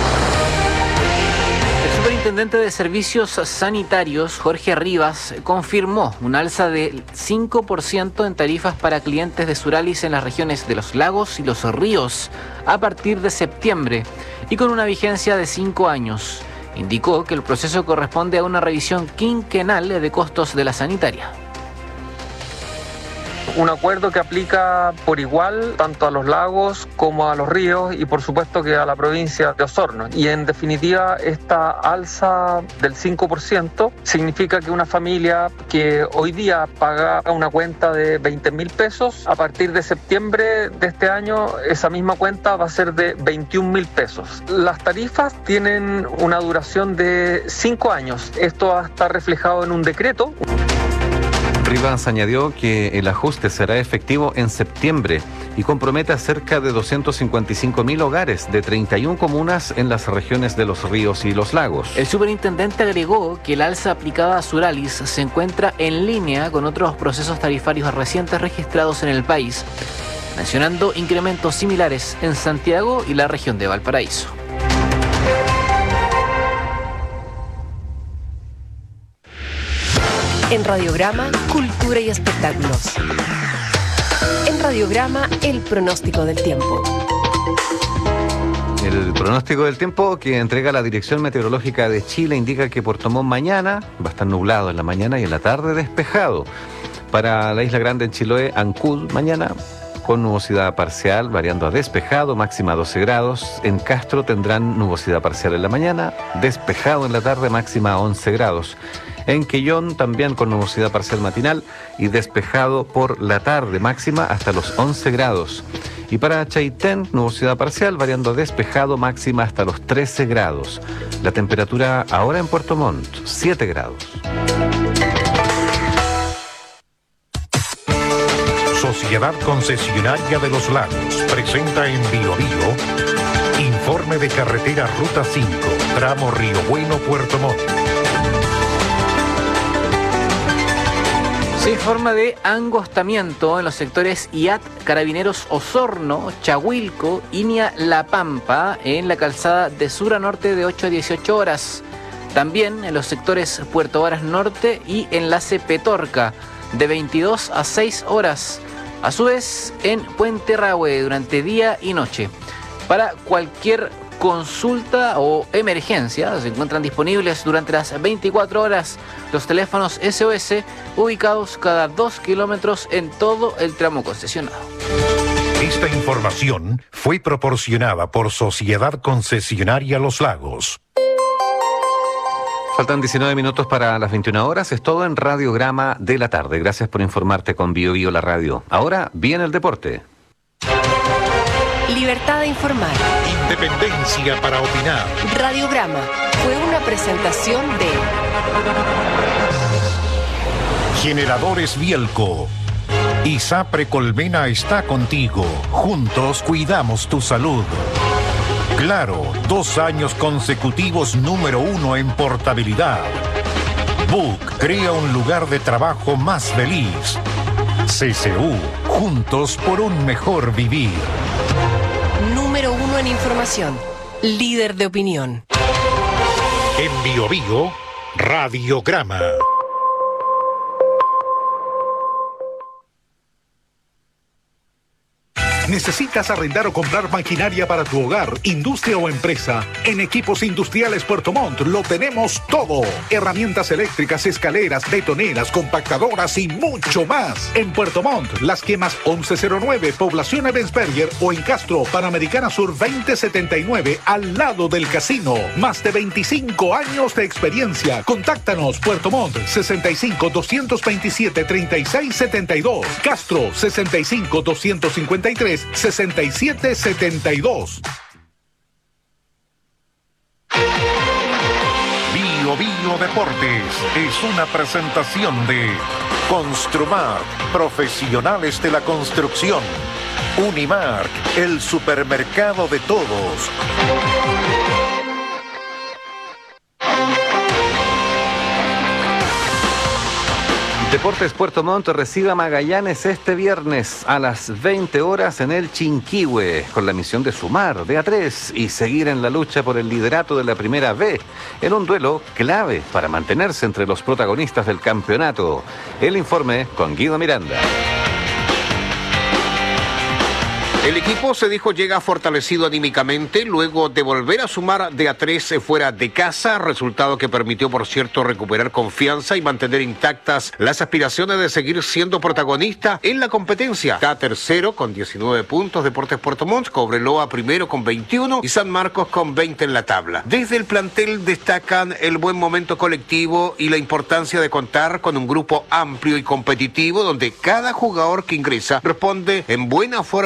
El superintendente de Servicios Sanitarios, Jorge Rivas, confirmó un alza del cinco por ciento en tarifas para clientes de Suralis en las regiones de los lagos y los ríos a partir de septiembre y con una vigencia de cinco años. Indicó que el proceso corresponde a una revisión quinquenal de costos de la sanitaria. Un acuerdo que aplica por igual tanto a los lagos como a los ríos y por supuesto que a la provincia de Osorno. Y en definitiva esta alza del cinco por ciento significa que una familia que hoy día paga una cuenta de veinte mil pesos, a partir de septiembre de este año esa misma cuenta va a ser de veintiún mil pesos. Las tarifas tienen una duración de cinco años. Esto va a estar reflejado en un decreto. Rivas añadió que el ajuste será efectivo en septiembre y compromete a cerca de doscientos cincuenta y cinco mil hogares de treinta y una comunas en las regiones de los ríos y los lagos. El superintendente agregó que el alza aplicada a Suralis se encuentra en línea con otros procesos tarifarios recientes registrados en el país, mencionando incrementos similares en Santiago y la región de Valparaíso. En Radiograma, Cultura y Espectáculos. En Radiograma, el pronóstico del tiempo. El pronóstico del tiempo que entrega la Dirección Meteorológica de Chile indica que Puerto Montt mañana va a estar nublado en la mañana y en la tarde despejado. Para la Isla Grande en Chiloé, Ancud, mañana con nubosidad parcial, variando a despejado, máxima doce grados. En Castro tendrán nubosidad parcial en la mañana, despejado en la tarde, máxima once grados. En Quellón también con nubosidad parcial matinal y despejado por la tarde, máxima hasta los once grados. Y para Chaitén, nubosidad parcial, variando a despejado, máxima hasta los trece grados. La temperatura ahora en Puerto Montt, siete grados. Sociedad Concesionaria de los Lagos presenta en Bio Bio informe de carretera Ruta cinco, tramo Río Bueno, Puerto Montt. Se informa de angostamiento en los sectores I A T, Carabineros Osorno, Chahuilco, Inia La Pampa, en la calzada de sur a norte de ocho a dieciocho horas. También en los sectores Puerto Varas Norte y Enlace Petorca, de veintidós a seis horas. A su vez, en Puente Rahue, durante día y noche. Para cualquier consulta o emergencia, se encuentran disponibles durante las veinticuatro horas los teléfonos S O S ubicados cada dos kilómetros en todo el tramo concesionado. Esta información fue proporcionada por Sociedad Concesionaria Los Lagos. Faltan diecinueve minutos para las veintiuna horas. Es todo en Radiograma de la tarde. Gracias por informarte con Bio Bio la radio. Ahora viene el deporte. Libertad de informar. Independencia para opinar. Radiograma fue una presentación de Generadores Bielco. ISAPRE Colmena está contigo. Juntos cuidamos tu salud. Claro, dos años consecutivos número uno en portabilidad. Book crea un lugar de trabajo más feliz. C C U, juntos por un mejor vivir. Número uno en información, líder de opinión. En Bio Bio, Radiograma. ¿Necesitas arrendar o comprar maquinaria para tu hogar, industria o empresa? En Equipos Industriales Puerto Montt lo tenemos todo. Herramientas eléctricas, escaleras, betoneras, compactadoras y mucho más. En Puerto Montt, Las Quemas once cero nueve, Población Ebensberger, o en Castro, Panamericana Sur veinte setenta y nueve, al lado del casino. Más de veinticinco años de experiencia. Contáctanos, Puerto Montt, sesenta y cinco, doscientos veintisiete, treinta y seis setenta y dos. Castro, sesenta y cinco, doscientos cincuenta y tres, sesenta y siete setenta y dos. Bio Bio Deportes es una presentación de Construmark, profesionales de la construcción. Unimark, el supermercado de todos. Deportes Puerto Montt recibe a Magallanes este viernes a las veinte horas en el Chinquihue, con la misión de sumar de a tres y seguir en la lucha por el liderato de la Primera B, en un duelo clave para mantenerse entre los protagonistas del campeonato. El informe con Guido Miranda. El equipo, se dijo, llega fortalecido anímicamente luego de volver a sumar de a tres fuera de casa, resultado que permitió, por cierto, recuperar confianza y mantener intactas las aspiraciones de seguir siendo protagonista en la competencia. Está tercero con diecinueve puntos, Deportes Puerto Montt, Cobreloa primero con veintiuno y San Marcos con veinte en la tabla. Desde el plantel destacan el buen momento colectivo y la importancia de contar con un grupo amplio y competitivo donde cada jugador que ingresa responde en buena forma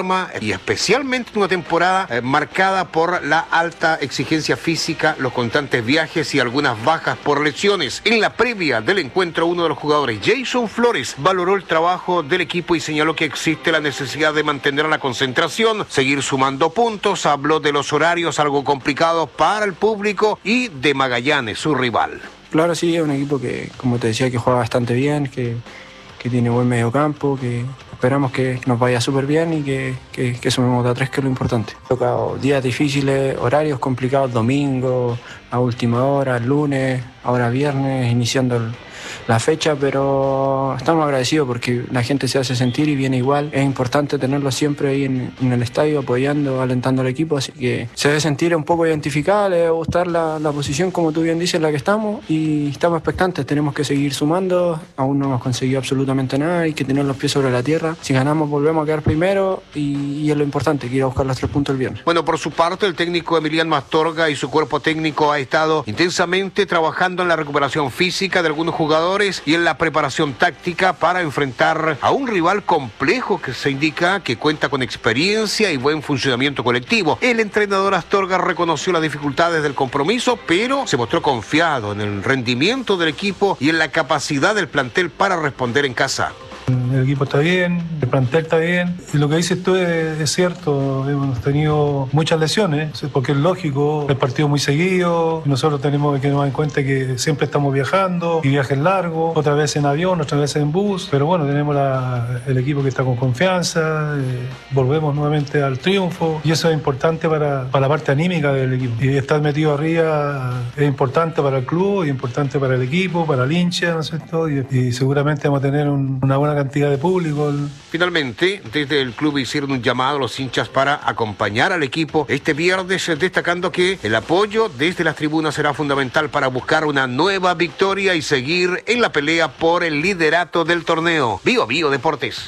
y especialmente en una temporada eh, marcada por la alta exigencia física, los constantes viajes y algunas bajas por lesiones. En la previa del encuentro, uno de los jugadores, Jason Flores, valoró el trabajo del equipo y señaló que existe la necesidad de mantener la concentración, seguir sumando puntos. Habló de los horarios, algo complicado para el público, y de Magallanes, su rival. Claro, sí, es un equipo que, como te decía, que juega bastante bien, que, que tiene buen mediocampo, que esperamos que nos vaya súper bien y que, que, que sumemos de a tres, que es lo importante. Tocado días difíciles, horarios complicados, domingo, a última hora, lunes, ahora viernes, iniciando el, la fecha, pero estamos agradecidos porque la gente se hace sentir y viene igual. Es importante tenerlo siempre ahí en, en el estadio, apoyando, alentando al equipo, así que se debe sentir un poco identificada, le debe gustar la, la posición, como tú bien dices, en la que estamos, y estamos expectantes. Tenemos que seguir sumando, aún no hemos conseguido absolutamente nada, hay que tener los pies sobre la tierra. Si ganamos volvemos a quedar primero y, y es lo importante, que ir a buscar los tres puntos el viernes. Bueno, por su parte, el técnico Emiliano Astorga y su cuerpo técnico ha estado intensamente trabajando en la recuperación física de algunos jugadores y en la preparación táctica para enfrentar a un rival complejo que se indica que cuenta con experiencia y buen funcionamiento colectivo. El entrenador Astorga reconoció las dificultades del compromiso, pero se mostró confiado en el rendimiento del equipo y en la capacidad del plantel para responder en casa. El equipo está bien, el plantel está bien, y lo que dices tú es, es cierto. Hemos tenido muchas lesiones, porque es lógico, el partido muy seguido, nosotros tenemos que tomar en cuenta que siempre estamos viajando, y viajes largos, otra vez en avión, otra vez en bus, pero bueno, tenemos la, el equipo que está con confianza, eh, volvemos nuevamente al triunfo, y eso es importante para, para la parte anímica del equipo. Y estar metido arriba es importante para el club, es importante para el equipo, para el hincha, ¿no es cierto? Y, y seguramente vamos a tener un, una buena cantidad de público. Finalmente, desde el club hicieron un llamado a los hinchas para acompañar al equipo este viernes, destacando que el apoyo desde las tribunas será fundamental para buscar una nueva victoria y seguir en la pelea por el liderato del torneo. Bio Bio Deportes.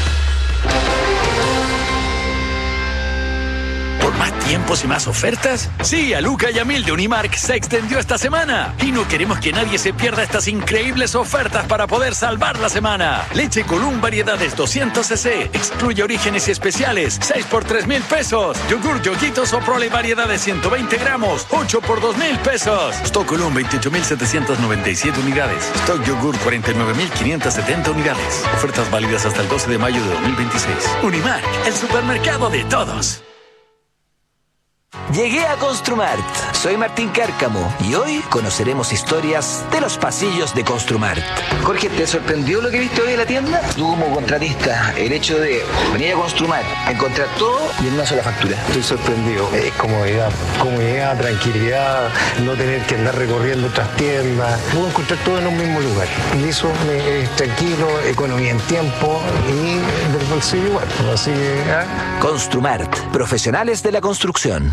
¿Más tiempos y más ofertas? Sí, a Luca y a Mil de Unimark se extendió esta semana. Y no queremos que nadie se pierda estas increíbles ofertas para poder salvar la semana. Leche Column variedades doscientos centilitros. Excluye orígenes y especiales. seis por tres mil pesos. Yogur Yoguitos o Prole variedades ciento veinte gramos. ocho por dos mil pesos. Stock Column veintiocho mil setecientos noventa y siete unidades. Stock Yogur cuarenta y nueve mil quinientos setenta unidades. Ofertas válidas hasta el doce de mayo de dos mil veintiséis. Unimark, el supermercado de todos. Llegué a Construmart. Soy Martín Cárcamo y hoy conoceremos historias de los pasillos de Construmart. Jorge, ¿te sorprendió lo que viste hoy en la tienda? Tú como contratista, el hecho de venir a Construmart, encontrar todo y en una sola factura. Estoy sorprendido. Es comodidad, comodidad, tranquilidad, no tener que andar recorriendo otras tiendas. Puedo encontrar todo en un mismo lugar. Y eso me, es tranquilo, economía en tiempo y del bolsillo igual. Así que, ¿eh? Construmart, profesionales de la construcción.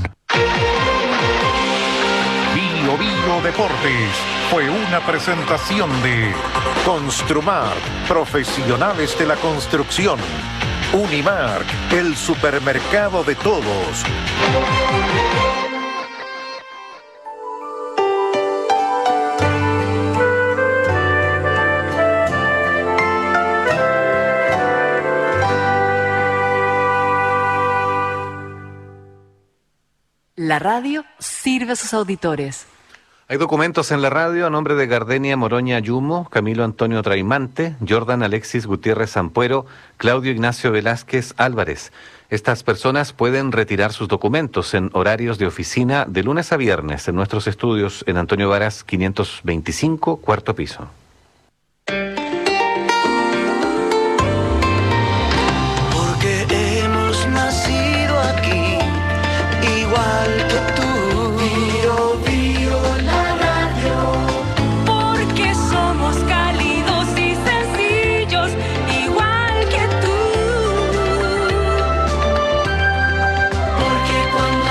Bio Bio Deportes fue una presentación de Construmart, profesionales de la construcción. Unimark, el supermercado de todos. La radio sirve a sus auditores. Hay documentos en la radio a nombre de Gardenia Moroña Yumo, Camilo Antonio Traimante, Jordan Alexis Gutiérrez Ampuero, Claudio Ignacio Velázquez Álvarez. Estas personas pueden retirar sus documentos en horarios de oficina de lunes a viernes en nuestros estudios en Antonio Varas quinientos veinticinco, cuarto piso. Porque hemos nacido aquí, igual que tú. Bio, bio, la radio. Porque somos cálidos y sencillos, igual que tú. Porque cuando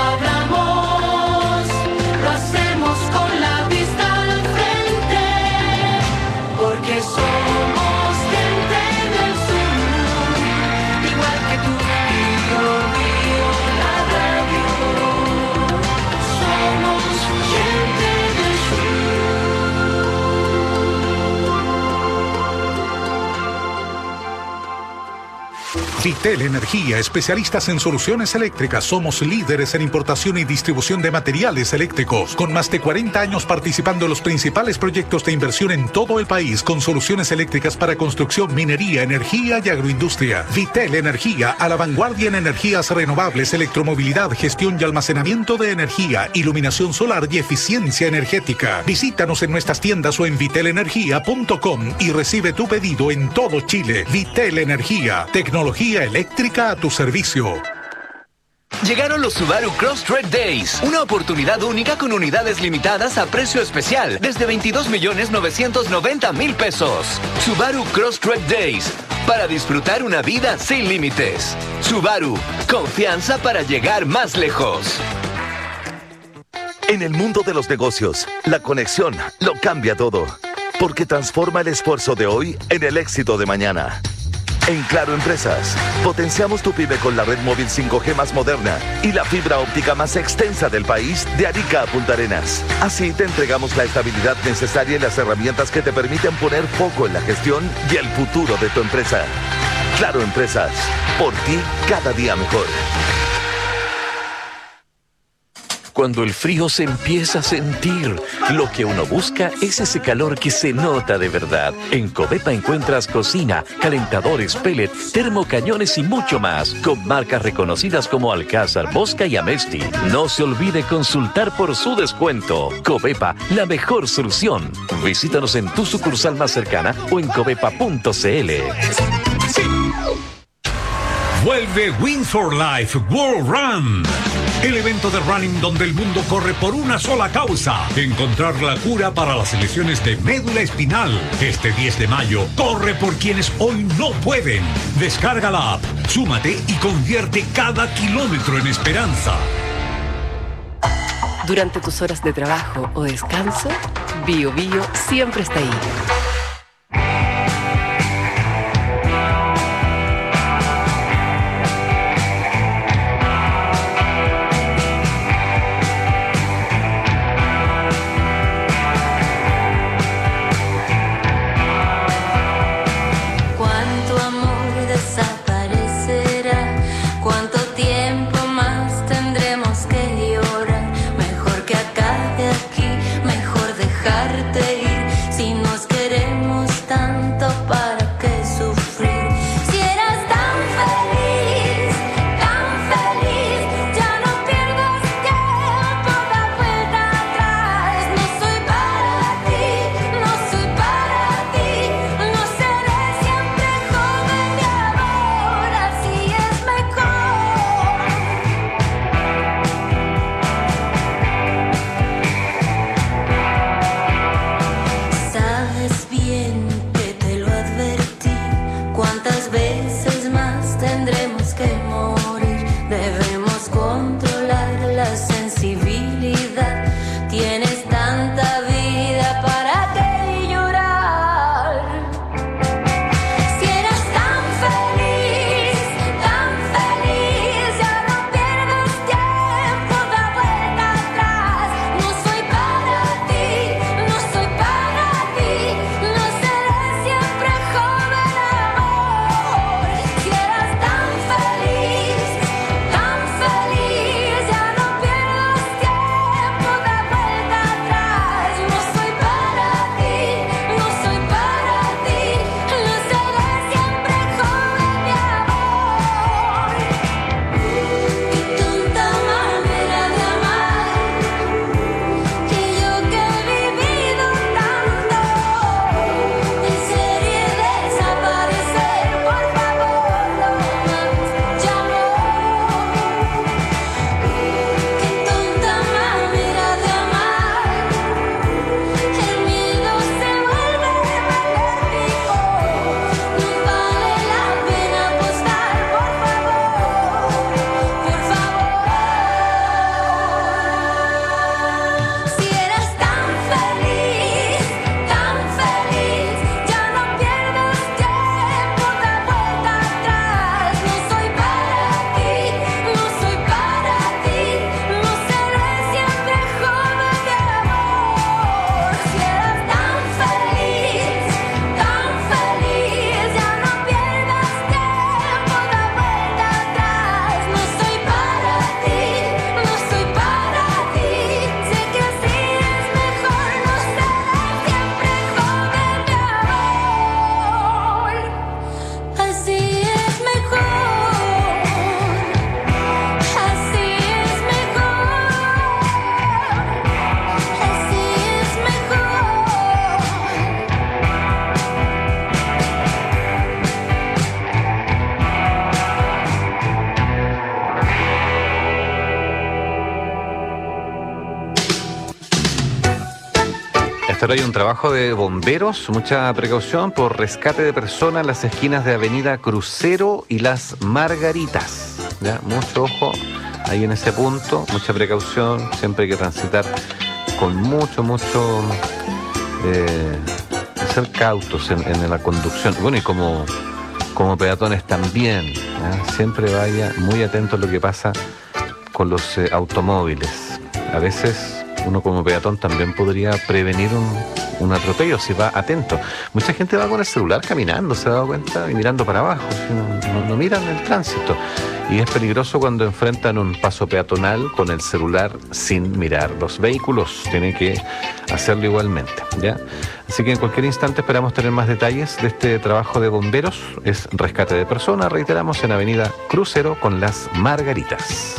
hablamos, lo hacemos con la vista al frente. Vitel Energía, especialistas en soluciones eléctricas. Somos líderes en importación y distribución de materiales eléctricos, con más de cuarenta años participando en los principales proyectos de inversión en todo el país, con soluciones eléctricas para construcción, minería, energía y agroindustria. Vitel Energía, a la vanguardia en energías renovables, electromovilidad, gestión y almacenamiento de energía, iluminación solar y eficiencia energética. Visítanos en nuestras tiendas o en vitel energía punto com y recibe tu pedido en todo Chile. Vitel Energía, tecnología eléctrica a tu servicio. Llegaron los Subaru Crosstrek Days, una oportunidad única con unidades limitadas a precio especial, desde veintidós millones novecientos noventa mil pesos. Subaru Crosstrek Days, para disfrutar una vida sin límites. Subaru, confianza para llegar más lejos. En el mundo de los negocios, la conexión lo cambia todo, porque transforma el esfuerzo de hoy en el éxito de mañana. En Claro Empresas, potenciamos tu pyme con la red móvil cinco G más moderna y la fibra óptica más extensa del país, de Arica a Punta Arenas. Así te entregamos la estabilidad necesaria y las herramientas que te permiten poner foco en la gestión y el futuro de tu empresa. Claro Empresas, por ti cada día mejor. Cuando el frío se empieza a sentir, lo que uno busca es ese calor que se nota de verdad. En Covepa encuentras cocina, calentadores, pellet, termocañones y mucho más, con marcas reconocidas como Alcázar, Bosca y Amesti. No se olvide consultar por su descuento. Covepa, la mejor solución. Visítanos en tu sucursal más cercana o en covepa punto cl. Vuelve Win for Life World Run, el evento de running donde el mundo corre por una sola causa: encontrar la cura para las lesiones de médula espinal. Este diez de mayo, corre por quienes hoy no pueden. Descarga la app, súmate y convierte cada kilómetro en esperanza. Durante tus horas de trabajo o descanso, Bio Bio siempre está ahí. Mejor que acabe aquí, mejor dejarte ir. Si nos queremos esta hora hay un trabajo de bomberos, mucha precaución por rescate de personas en las esquinas de Avenida Crucero y Las Margaritas. ¿Ya? Mucho ojo ahí en ese punto, mucha precaución, siempre hay que transitar con mucho, mucho... Eh, ser cautos en, en la conducción. Bueno, y como, como peatones también, ¿ya? Siempre vaya muy atento a lo que pasa con los eh, automóviles. A veces uno como peatón también podría prevenir un, un atropello si va atento. Mucha gente va con el celular caminando, se ha dado cuenta, y mirando para abajo, no, no, no miran el tránsito. Y es peligroso cuando enfrentan un paso peatonal con el celular sin mirar los vehículos. Tienen que hacerlo igualmente, ¿ya? Así que en cualquier instante esperamos tener más detalles de este trabajo de bomberos. Es rescate de personas, reiteramos, en Avenida Crucero con Las Margaritas.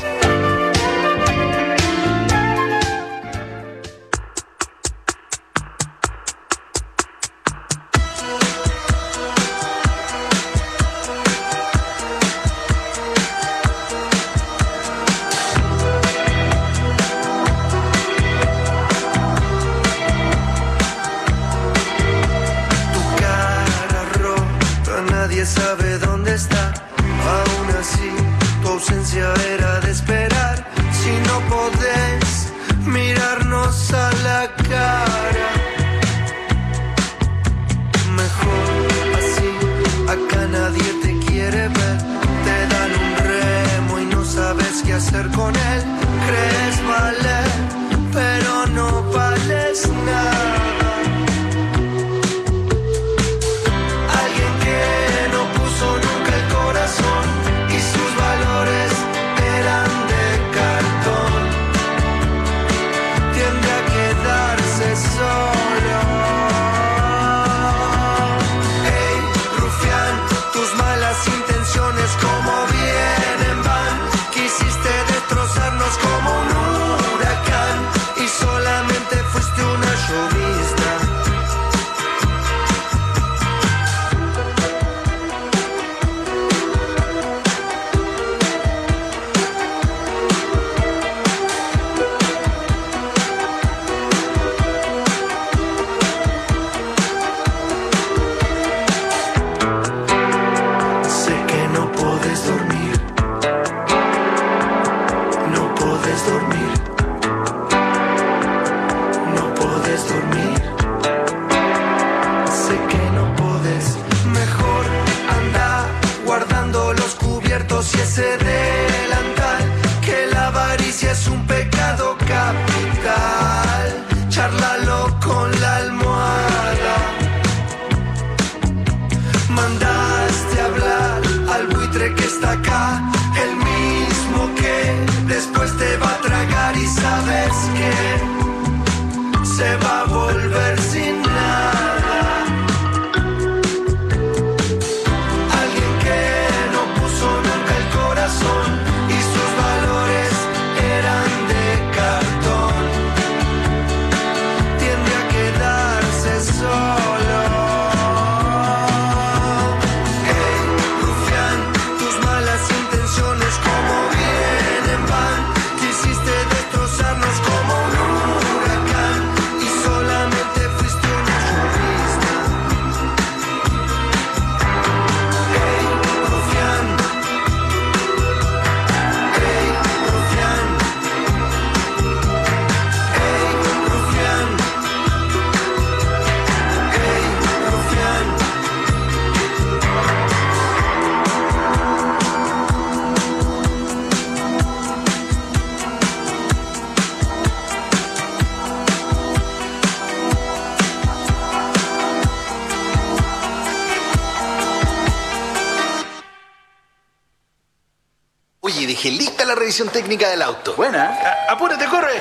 Dejé lista la revisión técnica del auto. Buena. A- apúrate, corre.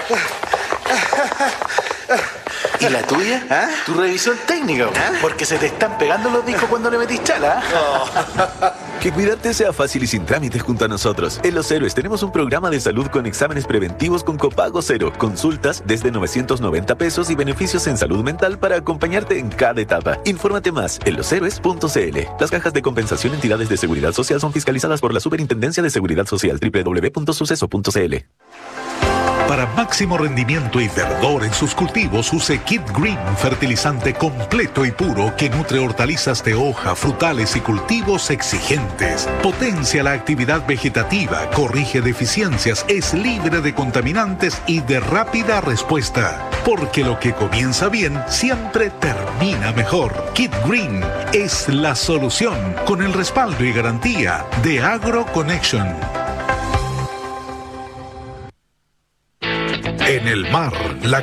¿Y la tuya? ¿Ah? Tu revisión técnica. ¿Ah? Porque se te están pegando los discos cuando le metís chala. Oh. Que cuidarte sea fácil y sin trámites junto a nosotros. En Los Héroes tenemos un programa de salud con exámenes preventivos con copago cero, consultas desde novecientos noventa pesos y beneficios en salud mental para acompañarte en cada etapa. Infórmate más en los héroes punto c l. Las cajas de compensación entidades de seguridad social son fiscalizadas por la Superintendencia de Seguridad Social. doble u doble u doble u punto suceso punto c l. Para máximo rendimiento y verdor en sus cultivos, use Kid Green, fertilizante completo y puro que nutre hortalizas de hoja, frutales y cultivos exigentes. Potencia la actividad vegetativa, corrige deficiencias, es libre de contaminantes y de rápida respuesta. Porque lo que comienza bien siempre termina mejor. Kid Green es la solución con el respaldo y garantía de AgroConnection. En el mar, la